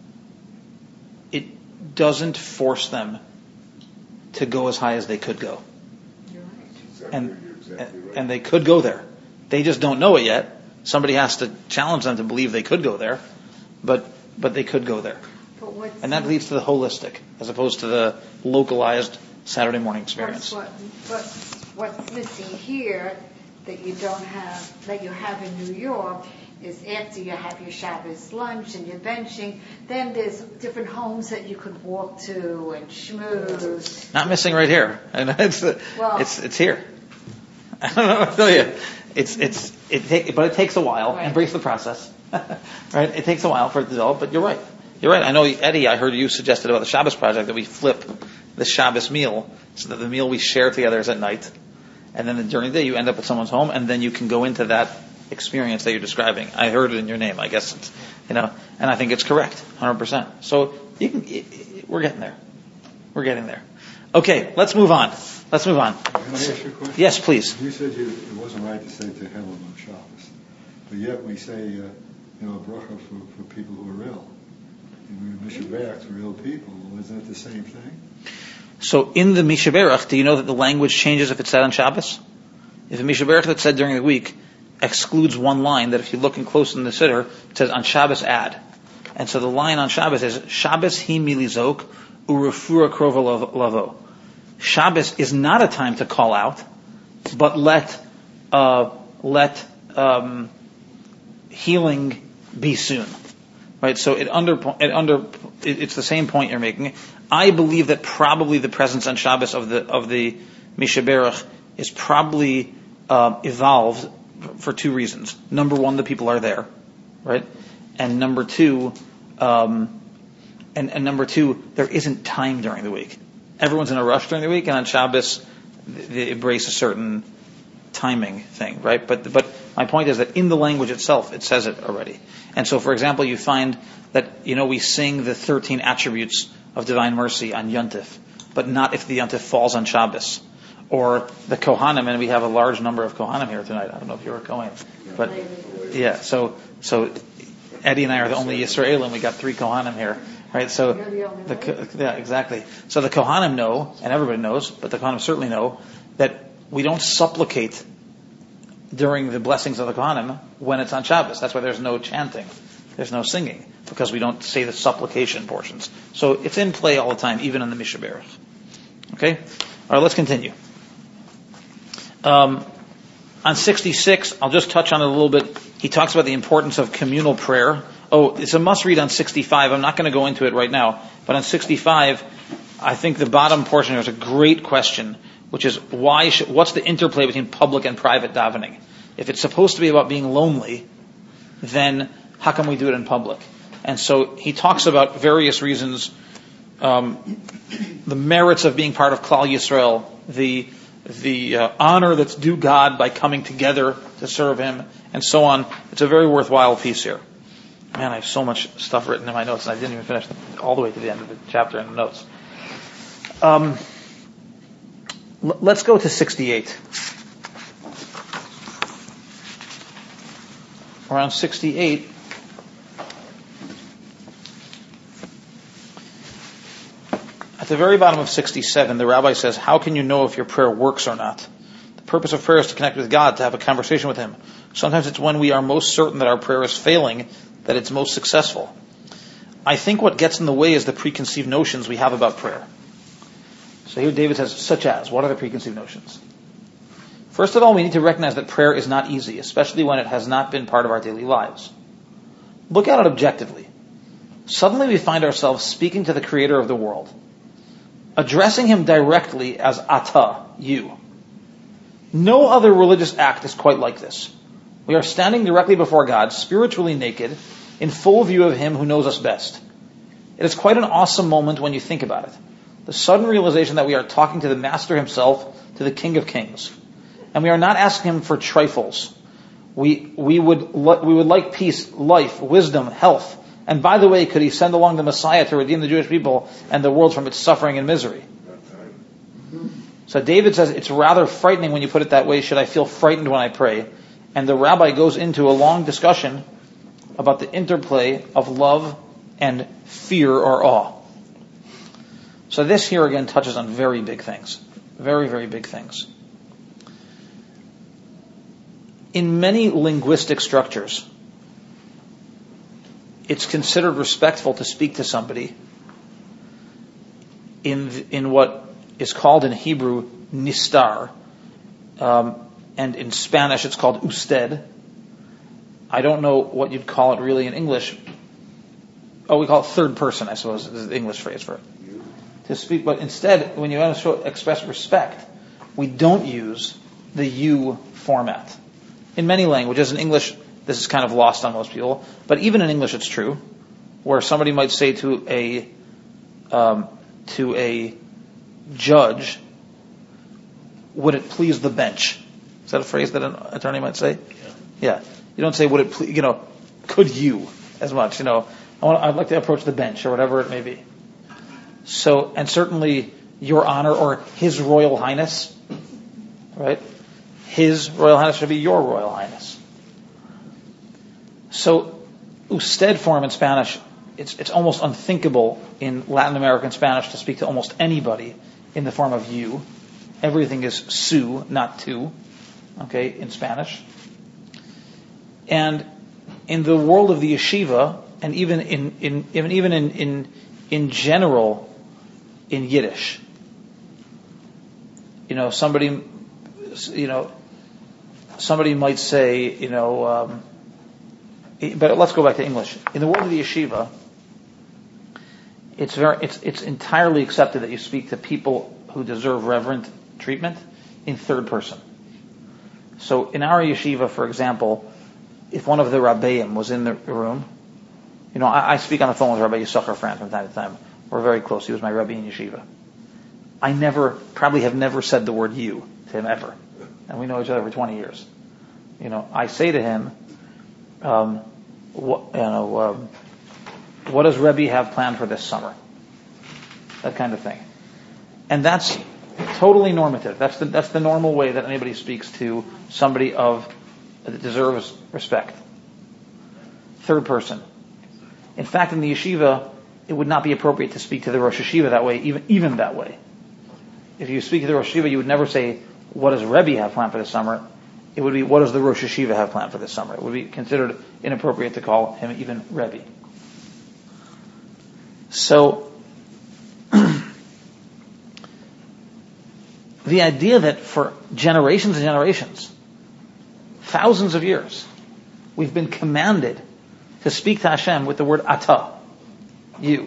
it doesn't force them to go as high as they could go. You're right. Exactly, And, you're exactly and, right. and they could go there. They just don't know it yet. Somebody has to challenge them to believe they could go there, but but they could go there. But what's And that leads to the holistic, as opposed to the localized Saturday morning experience. What's, what, what, what's missing here that you don't have, that you have in New York, is after you have your Shabbos lunch and your benching, then there's different homes that you could walk to and schmooze. Not missing right here, and it's Well- it's it's here. I don't know what to tell you. It's it's it take, but it takes a while. Right. Embrace the process, right? It takes a while for it to develop, but you're right. You're right. I know, Eddie, I heard you suggested about the Shabbos project that we flip the Shabbos meal so that the meal we share together is at night, and then during the day you end up at someone's home, and then you can go into that experience that you're describing. I heard it in your name. I guess it's, you know, and I think it's correct, one hundred percent. So you can, it, it, we're getting there. We're getting there. Okay, let's move on. Let's move on. Can I ask you a question? Yes, please. You said you, it wasn't right to say Tehillim on Shabbos, but yet we say, uh, you know, a bracha for, for people who are ill. And we Mishabach for ill people. Well, isn't that the same thing? So in the Mishaberach, do you know that the language changes if it's said on Shabbos? If the Mishaberach that's said during the week excludes one line, that if you look in close in the Siddur, it says on Shabbos add. And so the line on Shabbos is, Shabbos hi milizok urefura krova lavo. Shabbos is not a time to call out, but let, uh, let, um, healing be soon. Right? So it under, it under, it, it's the same point you're making. I believe that probably the presence on Shabbos of the, of the Mishaberach is probably, uh, evolved for two reasons. Number one, the people are there, right? And number two, um, and, and number two, there isn't time during the week. Everyone's in a rush during the week, and on Shabbos, they embrace a certain timing thing, right? But but my point is that in the language itself, it says it already. And so, for example, you find that, you know, we sing the thirteen attributes of divine mercy on Yontif, but not if the Yontif falls on Shabbos. Or the Kohanim, and we have a large number of Kohanim here tonight. I don't know if you're a Kohen, but yeah. So so Eddie and I are the only Yisraelim. We got three Kohanim here, right? So the, yeah, exactly. So the Kohanim know, and everybody knows, but the Kohanim certainly know that we don't supplicate during the blessings of the Kohanim when it's on Shabbos. That's why there's no chanting, there's no singing, because we don't say the supplication portions. So it's in play all the time, even in the Mishaberach. Okay, all right. Let's continue. Um, on sixty-six, I'll just touch on it a little bit. He talks about the importance of communal prayer. Oh, it's a must-read on sixty-five. I'm not going to go into it right now. But on sixty-five, I think the bottom portion is a great question, which is why? Should, what's the interplay between public and private davening? If it's supposed to be about being lonely, then how can we do it in public? And so he talks about various reasons, um, the merits of being part of Klal Yisrael, the the uh, honor that's due God by coming together to serve Him, and so on. It's a very worthwhile piece here. Man, I have so much stuff written in my notes, and I didn't even finish all the way to the end of the chapter in the notes. Um, l- let's go to sixty-eight. Around sixty-eight, at the very bottom of sixty-seven, the rabbi says, how can you know if your prayer works or not? The purpose of prayer is to connect with God, to have a conversation with Him. Sometimes it's when we are most certain that our prayer is failing that it's most successful. I think what gets in the way is the preconceived notions we have about prayer. So here David says, such as, what are the preconceived notions? First of all, we need to recognize that prayer is not easy, especially when it has not been part of our daily lives. Look at it objectively. Suddenly we find ourselves speaking to the Creator of the world, addressing Him directly as Ata, you. No other religious act is quite like this. We are standing directly before God, spiritually naked, in full view of Him who knows us best. It is quite an awesome moment when you think about it. The sudden realization that we are talking to the Master Himself, to the King of Kings. And we are not asking Him for trifles. We, we would, we would like peace, life, wisdom, health. And by the way, could He send along the Messiah to redeem the Jewish people and the world from its suffering and misery? So David says, it's rather frightening when you put it that way. Should I feel frightened when I pray? And the rabbi goes into a long discussion about the interplay of love and fear or awe. So this here again touches on very big things. Very, very big things. In many linguistic structures, it's considered respectful to speak to somebody in in what is called in Hebrew nistar, um, and in Spanish it's called usted. I don't know what you'd call it really in English. Oh, we call it third person, I suppose, is the English phrase for it. To speak, but instead, when you want to show, express respect, we don't use the you format. In many languages, in English, this is kind of lost on most people, but even in English it's true, where somebody might say to a um, to a judge, would it please the bench? Is that a phrase that an attorney might say? Yeah. Yeah. You don't say, would it please, you know, could you, as much, you know, I want, I'd like to approach the bench, or whatever it may be. So, and certainly, Your Honor, or His Royal Highness, right? His Royal Highness should be Your Royal Highness. So, usted form in Spanish, it's it's almost unthinkable in Latin American Spanish to speak to almost anybody in the form of you. Everything is su, not tu, okay, in Spanish. And in the world of the yeshiva, and even in, in even even in, in in general in Yiddish, you know, somebody, you know, somebody might say, you know, um, but let's go back to English. In the world of the yeshiva, it's very, it's it's entirely accepted that you speak to people who deserve reverent treatment in third person. So in our yeshiva, for example, if one of the rabbeim was in the room, you know, I, I speak on the phone with Rabbi Yisachar Fran from time to time. We're very close. He was my Rebbe in yeshiva. I never, probably have never said the word you to him ever. And we know each other for twenty years. You know, I say to him, um, what, you know, um, what does Rebbe have planned for this summer? That kind of thing. And that's totally normative. That's the, that's the normal way that anybody speaks to somebody of, that deserves respect. Third person. In fact, in the yeshiva, it would not be appropriate to speak to the Rosh Yeshiva that way, even, even that way. If you speak to the Rosh Yeshiva, you would never say, what does Rebbe have planned for this summer? It would be, what does the Rosh Yeshiva have planned for this summer? It would be considered inappropriate to call him even Rebbe. So, the idea that for generations and generations, thousands of years, we've been commanded to speak to Hashem with the word ata, you,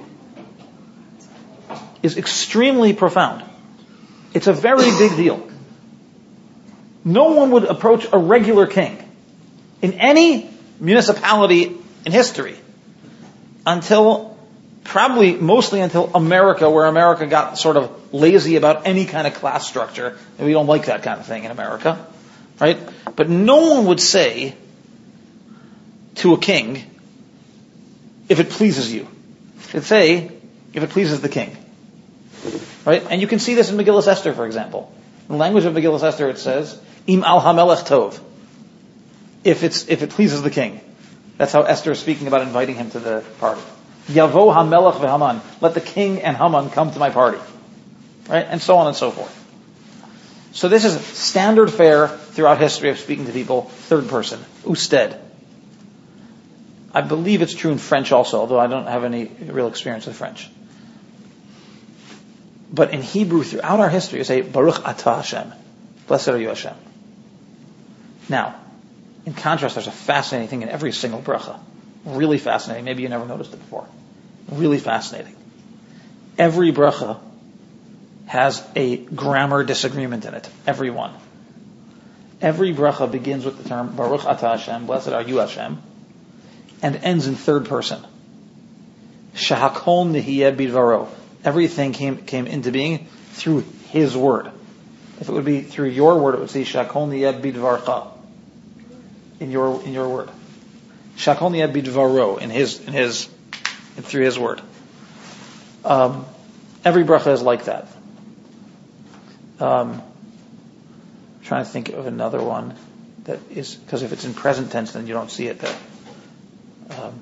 is extremely profound. It's a very big deal. No one would approach a regular king in any municipality in history until, probably mostly until America, where America got sort of lazy about any kind of class structure. And we don't like that kind of thing in America, right? But no one would say to a king, if it pleases you. They'd say, if it pleases the king. Right? And you can see this in Megillas Esther, for example. In the language of Megillas Esther, it says, Im al hamelech tov. If it's, if it pleases the king. That's how Esther is speaking about inviting him to the party. Yavo hamelech v'Haman. Let the king and Haman come to my party. Right? And so on and so forth. So this is standard fare throughout history of speaking to people, third person, usted. I believe it's true in French also, although I don't have any real experience with French. But in Hebrew, throughout our history, you say, Baruch atah Hashem. Blessed are you, Hashem. Now, in contrast, there's a fascinating thing in every single bracha. Really fascinating. Maybe you never noticed it before. Really fascinating. Every bracha has a grammar disagreement in it. Every one. Every bracha begins with the term Baruch atah Hashem, blessed are you, Hashem, and ends in third person. Shahakol nihiyeh bidvaro. Everything came came into being through His word. If it would be through your word, it would say Shahakol nihiyeh bidvarcha. In your in your word. Shahakol nihiyeh bidvaro, in His in His in, through His word. Um, every bracha is like that. Um, I'm trying to think of another one that is, because if it's in present tense, then you don't see it there. Um,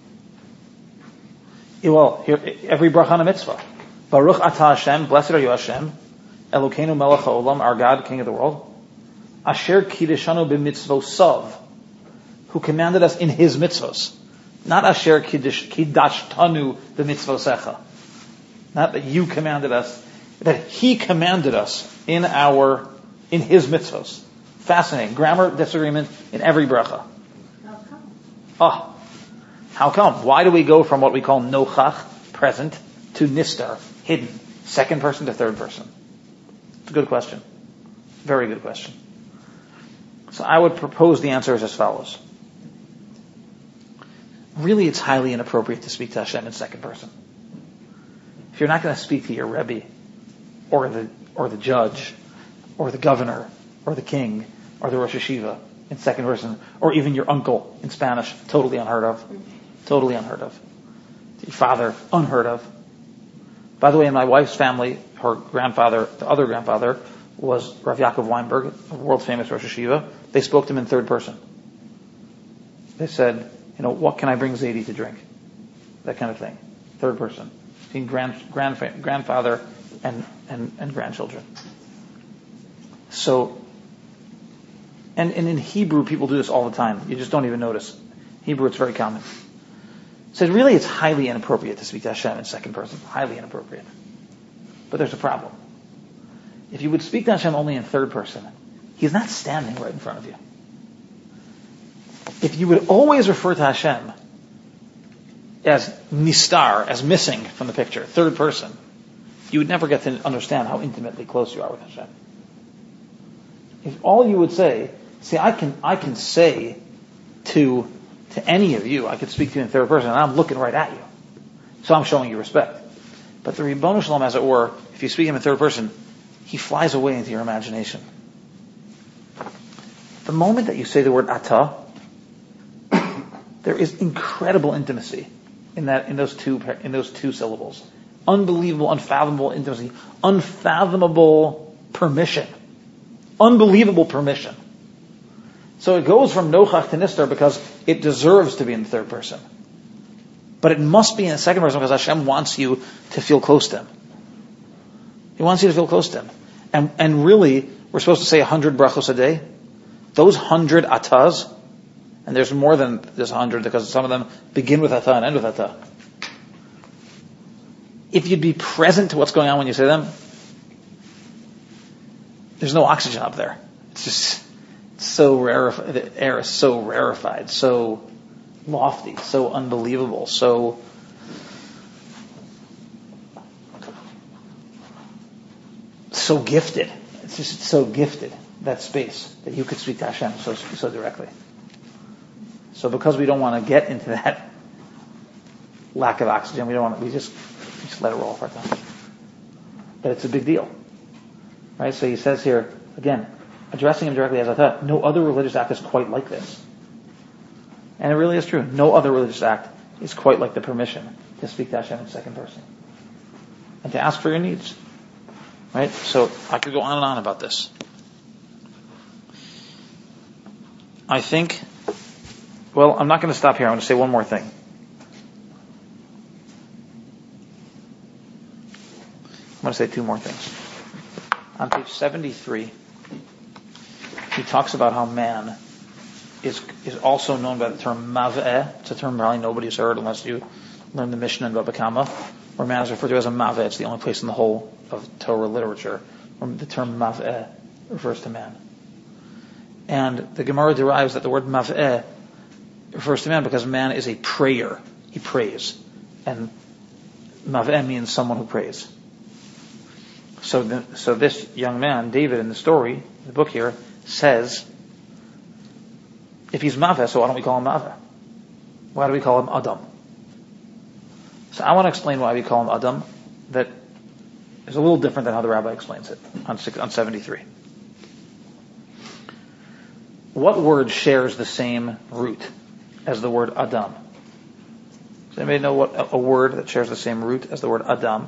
well, here, every bracha on a mitzvah. Baruch atah Hashem, blessed are you Hashem, Elokeinu melech haolam, our God, King of the world. Asher kiddushanu b'mitzvosav, who commanded us in His mitzvos. Not Asher kiddashtanu b'mitzvosecha. Not that you commanded us, that He commanded us in our, in His mitzvos. Fascinating. Grammar disagreement in every bracha. How come? Ah. How come? Why do we go from what we call nochach, present, to nistar, hidden, second person to third person? It's a good question. Very good question. So I would propose the answer is as follows. Really, it's highly inappropriate to speak to Hashem in second person. If you're not going to speak to your Rebbe, or the, or the judge, or the governor, or the king, or the Rosh Yeshiva in second person, or even your uncle in Spanish, totally unheard of. Totally unheard of. Your father, unheard of. By the way, in my wife's family, her grandfather, the other grandfather, was Rav Yaakov Weinberg, a world famous Rosh Yeshiva. They spoke to him in third person. They said, you know, what can I bring Zadie to drink? That kind of thing. Third person. Being grand, grand, grandfather and, and, and grandchildren. So, and, and in Hebrew, people do this all the time. You just don't even notice. Hebrew, it's very common. So really, it's highly inappropriate to speak to Hashem in second person. Highly inappropriate. But there's a problem. If you would speak to Hashem only in third person, He's not standing right in front of you. If you would always refer to Hashem as nistar, as missing from the picture, third person, you would never get to understand how intimately close you are with Hashem. If all you would say, see, I can, I can say to, to any of you, I could speak to you in third person, and I'm looking right at you. So I'm showing you respect. But the Ribono Shalom, as it were, if you speak him in third person, he flies away into your imagination. The moment that you say the word Atah, there is incredible intimacy in that, in those two, in those two syllables. Unbelievable, unfathomable intimacy. Unfathomable permission. Unbelievable permission. So it goes from Nochach to Nistar because it deserves to be in the third person. But it must be in the second person because Hashem wants you to feel close to Him. He wants you to feel close to Him. And, and really, we're supposed to say a hundred brachos a day. Those hundred atahs, and there's more than just a hundred because some of them begin with atah and end with atah. If you'd be present to what's going on when you say them, there's no oxygen up there. It's just so rarefied. The air is so rarefied, so lofty, so unbelievable, so so gifted. It's just so gifted, that space, that you could speak to Hashem so so directly. So because we don't want to get into that lack of oxygen, we don't want to, we just we just let it roll off our tongue. But it's a big deal. Right? So he says here, again, addressing him directly as Atah, no other religious act is quite like this. And it really is true. No other religious act is quite like the permission to speak to Hashem in second person. And to ask for your needs. Right? So I could go on and on about this. I think, well, I'm not going to stop here. I'm going to say one more thing. I'm going to say two more things. On page seventy-three, he talks about how man is is also known by the term mav'eh. It's a term probably nobody's heard unless you learn the Mishnah in Baba Kama, where man is referred to as a mav'eh. It's the only place in the whole of Torah literature where the term mav'eh refers to man. And the Gemara derives that the word mav'eh refers to man because man is a prayer. He prays. And mav'eh means someone who prays. So, the, so this young man, David, in the story, the book here, says, if he's Maveh, so why don't we call him Maveh? Why do we call him Adam? So I want to explain why we call him Adam. That is a little different than how the rabbi explains it on, on seventy-three. What word shares the same root as the word Adam? Does anybody know what a, a word that shares the same root as the word Adam?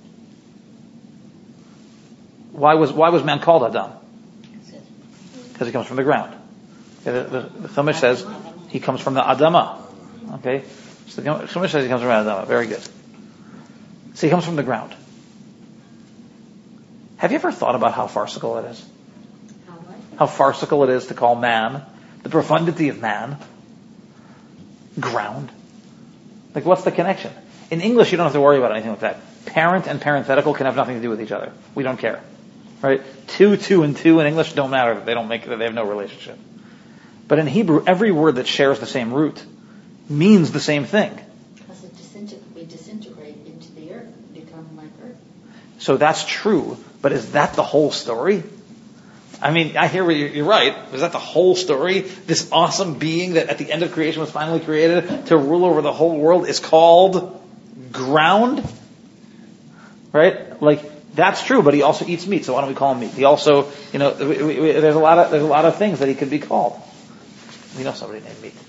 Why was why was man called Adam? Because he comes from the ground. Okay, the, the, the Chumash says he comes from the Adama. Okay, so the Chumash says he comes from the Adama. Very good. So he comes from the ground. Have you ever thought about how farcical it is? How farcical it is to call man, the profundity of man, ground? Like, what's the connection? In English, you don't have to worry about anything like that. Parent and parenthetical can have nothing to do with each other. We don't care. Right? Two, two, and two in English don't matter. They don't make, they have no relationship. But in Hebrew, every word that shares the same root means the same thing. Because it disintegrate, we disintegrate into the earth and become like earth. So that's true, but is that the whole story? I mean, I hear you're, you're right. Is that the whole story? This awesome being that at the end of creation was finally created to rule over the whole world is called ground? Right? Like, that's true, but he also eats meat, so why don't we call him meat? He also, you know, we, we, we, there's a lot of there's a lot of things that he could be called. We know somebody named meat.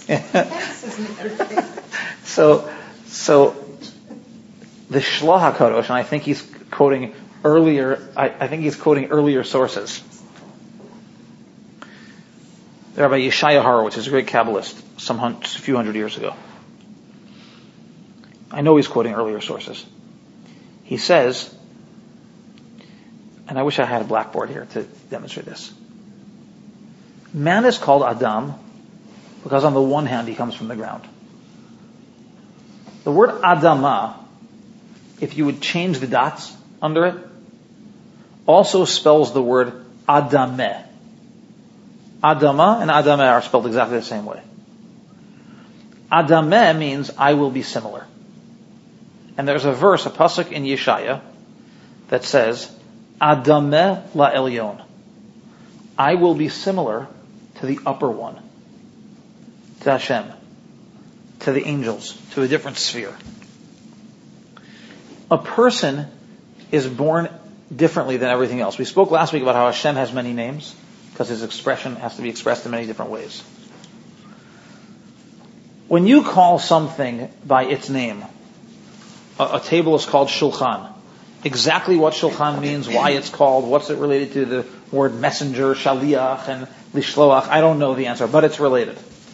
Yes. so, so the Shloah HaKadosh, and I think he's quoting earlier. I, I think he's quoting earlier sources. The Rabbi Yeshaya Horowitz is a great Kabbalist, some hun- a few hundred years ago. I know he's quoting earlier sources. He says and I wish I had a blackboard here to demonstrate this. Man is called Adam because on the one hand he comes from the ground. The word Adama, if you would change the dots under it, also spells the word Adameh. Adama and Adameh are spelled exactly the same way. Adameh means I will be similar. And there's a verse, a pasuk in Yeshaya, that says, Adameh la'elyon. I will be similar to the upper one, to Hashem, to the angels, to a different sphere. A person is born differently than everything else. We spoke last week about how Hashem has many names, because his expression has to be expressed in many different ways. When you call something by its name, a, a table is called shulchan. Exactly what shulchan means, why it's called, what's it related to, the word messenger, shaliach, and lishloach, I don't know the answer, but it's related.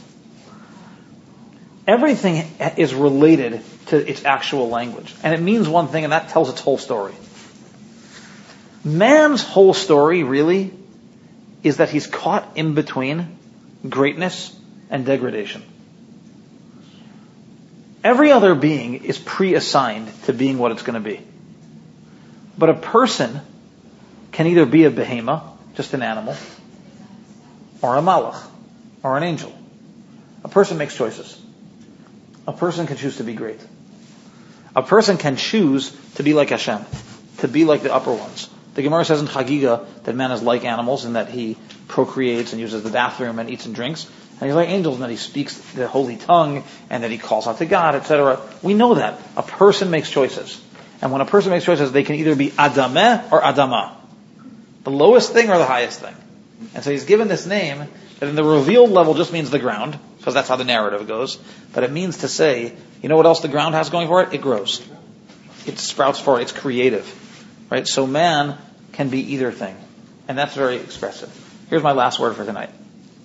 Everything is related to its actual language. And it means one thing, and that tells its whole story. Man's whole story, really, is that he's caught in between greatness and degradation. Every other being is pre-assigned to being what it's going to be. But a person can either be a behemoth, just an animal, or a malach, or an angel. A person makes choices. A person can choose to be great. A person can choose to be like Hashem, to be like the upper ones. The Gemara says in Chagiga that man is like animals and that he procreates and uses the bathroom and eats and drinks. And he's like angels and that he speaks the holy tongue and that he calls out to God, et cetera. We know that. A person makes choices. And when a person makes choices, they can either be Adameh or Adama. The lowest thing or the highest thing. And so he's given this name that in the revealed level just means the ground, because that's how the narrative goes. But it means to say, you know what else the ground has going for it? It grows. It sprouts forward. It's creative. Right? So man can be either thing. And that's very expressive. Here's my last word for tonight.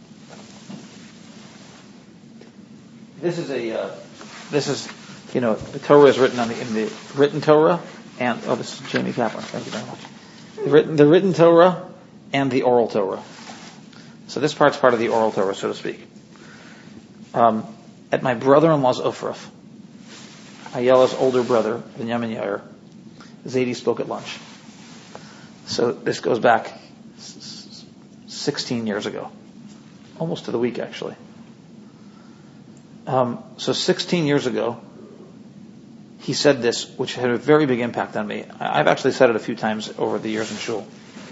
This is a, uh, this is, you know, the Torah is written on the, in the written Torah, and, oh, this is Jamie Kaplan. Thank you very much. The written, the written Torah and the oral Torah. So this part's part of the oral Torah, so to speak. Um, at my brother-in-law's Ofruf, Ayala's older brother, Benjamin Yair, Zadie spoke at lunch. So this goes back sixteen years ago. Almost to the week, actually. Um, so sixteen years ago, he said this, which had a very big impact on me. I've actually said it a few times over the years in Shul.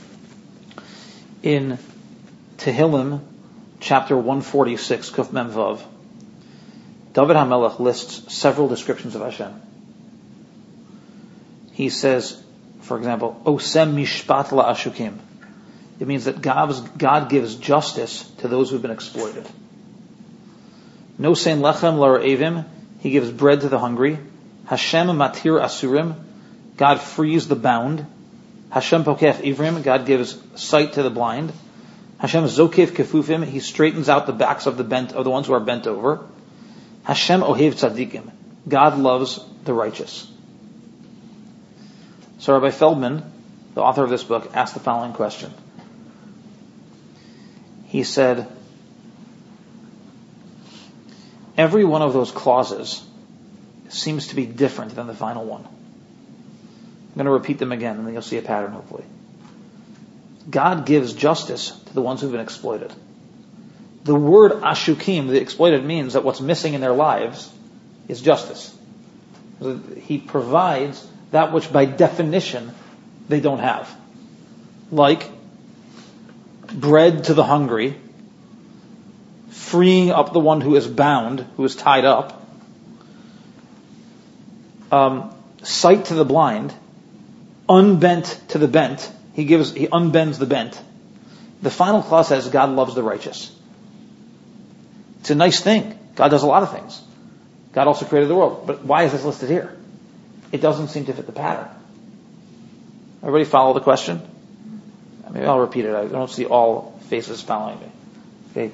In Tehillim, chapter one forty-six, Kuf Mem Vav, David HaMelech lists several descriptions of Hashem. He says, for example, Osem Mishpat La'ashukim. It means that God's, God gives justice to those who've been exploited. Nosein Lechem La'Ra'evim. He gives bread to the hungry. Hashem Matir Asurim. God frees the bound. Hashem Pokef Ivrim. God gives sight to the blind. Hashem Zokef Kefufim. He straightens out the backs of the bent, of the ones who are bent over. Hashem Ohev Tzadikim. God loves the righteous. So Rabbi Feldman, the author of this book, asked the following question. He said, every one of those clauses seems to be different than the final one. I'm going to repeat them again, and then you'll see a pattern, hopefully. God gives justice to the ones who've been exploited. The word ashukim, the exploited, means that what's missing in their lives is justice. He provides that which by definition they don't have. Like bread to the hungry, freeing up the one who is bound, who is tied up, um, sight to the blind, unbent to the bent. He gives, he unbends the bent. The final clause says God loves the righteous. It's a nice thing. God does a lot of things. God also created the world. But why is this listed here? It doesn't seem to fit the pattern. Everybody follow the question? Maybe I'll repeat it. I don't see all faces following me. Okay.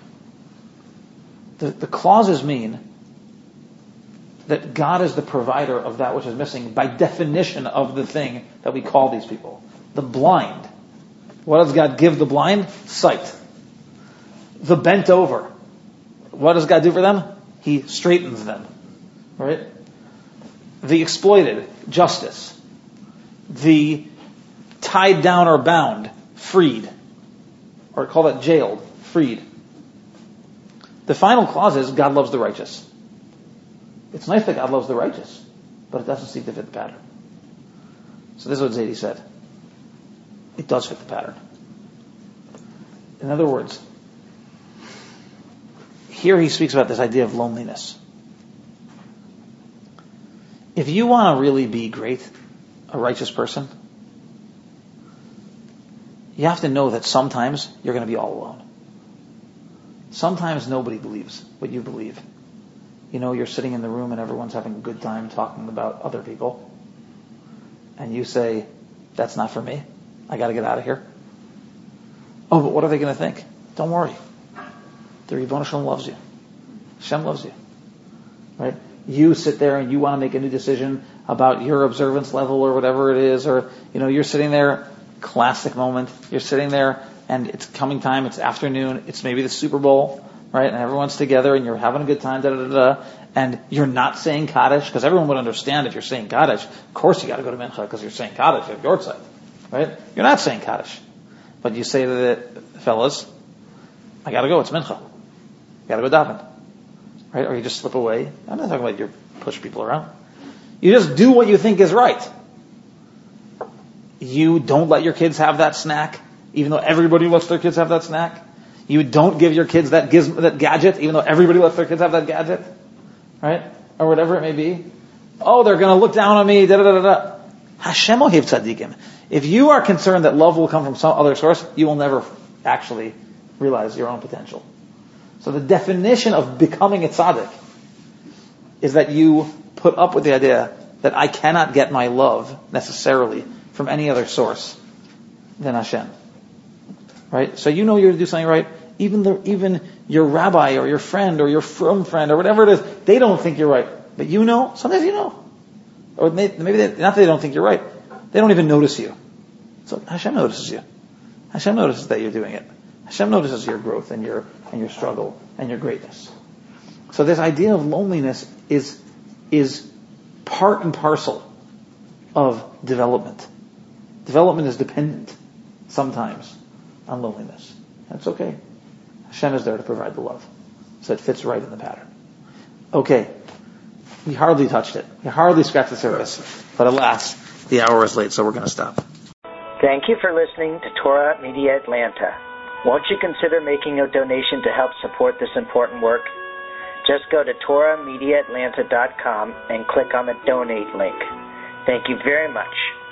The, the clauses mean that God is the provider of that which is missing by definition of the thing that we call these people. The blind. What does God give the blind? Sight. The bent over. What does God do for them? He straightens them. Right? The exploited. Justice. The tied down or bound. Freed. Or call that jailed. Freed. The final clause is God loves the righteous. It's nice that God loves the righteous, but it doesn't seem to fit the pattern. So this is what Zadie said. It does fit the pattern. In other words, here he speaks about this idea of loneliness. If you want to really be great, a righteous person, you have to know that sometimes you're going to be all alone. Sometimes nobody believes what you believe. You know, you're sitting in the room and everyone's having a good time talking about other people. And you say, that's not for me. I got to get out of here. Oh, but what are they going to think? Don't worry. The Ribono Shel Olam loves you. Hashem loves you. Right? You sit there and you want to make a new decision about your observance level or whatever it is, or, you know, you're sitting there, classic moment, you're sitting there and it's coming time, it's afternoon, it's maybe the Super Bowl, right? And everyone's together and you're having a good time, da da da da, and you're not saying Kaddish, because everyone would understand if you're saying Kaddish, of course you got to go to Mincha because you're saying Kaddish at your side, right? You're not saying Kaddish, but you say to the fellas, I got to go, it's Mincha. You got to go daven, right? Or you just slip away. I'm not talking about you push people around. You just do what you think is right. You don't let your kids have that snack, even though everybody lets their kids have that snack. You don't give your kids that giz- that gadget, even though everybody lets their kids have that gadget, right? Or whatever it may be. Oh, they're going to look down on me, da da da da. Hashem ohev tzadikim. If you are concerned that love will come from some other source, you will never actually realize your own potential. So the definition of becoming a tzaddik is that you put up with the idea that I cannot get my love necessarily from any other source than Hashem. Right? So you know you're to do something right. Even the, even your rabbi or your friend or your frum friend or whatever it is, they don't think you're right. But you know, sometimes you know. Or maybe, maybe they, not that they don't think you're right. They don't even notice you. So Hashem notices you. Hashem notices that you're doing it. Hashem notices your growth and your, and your struggle and your greatness. So this idea of loneliness is, is part and parcel of development. Development is dependent sometimes on loneliness. That's okay. Hashem is there to provide the love. So it fits right in the pattern. Okay. We hardly touched it. We hardly scratched the surface. But alas, the hour is late, so we're going to stop. Thank you for listening to Torah Media Atlanta. Won't you consider making a donation to help support this important work? Just go to Torah Media Atlanta dot com and click on the donate link. Thank you very much.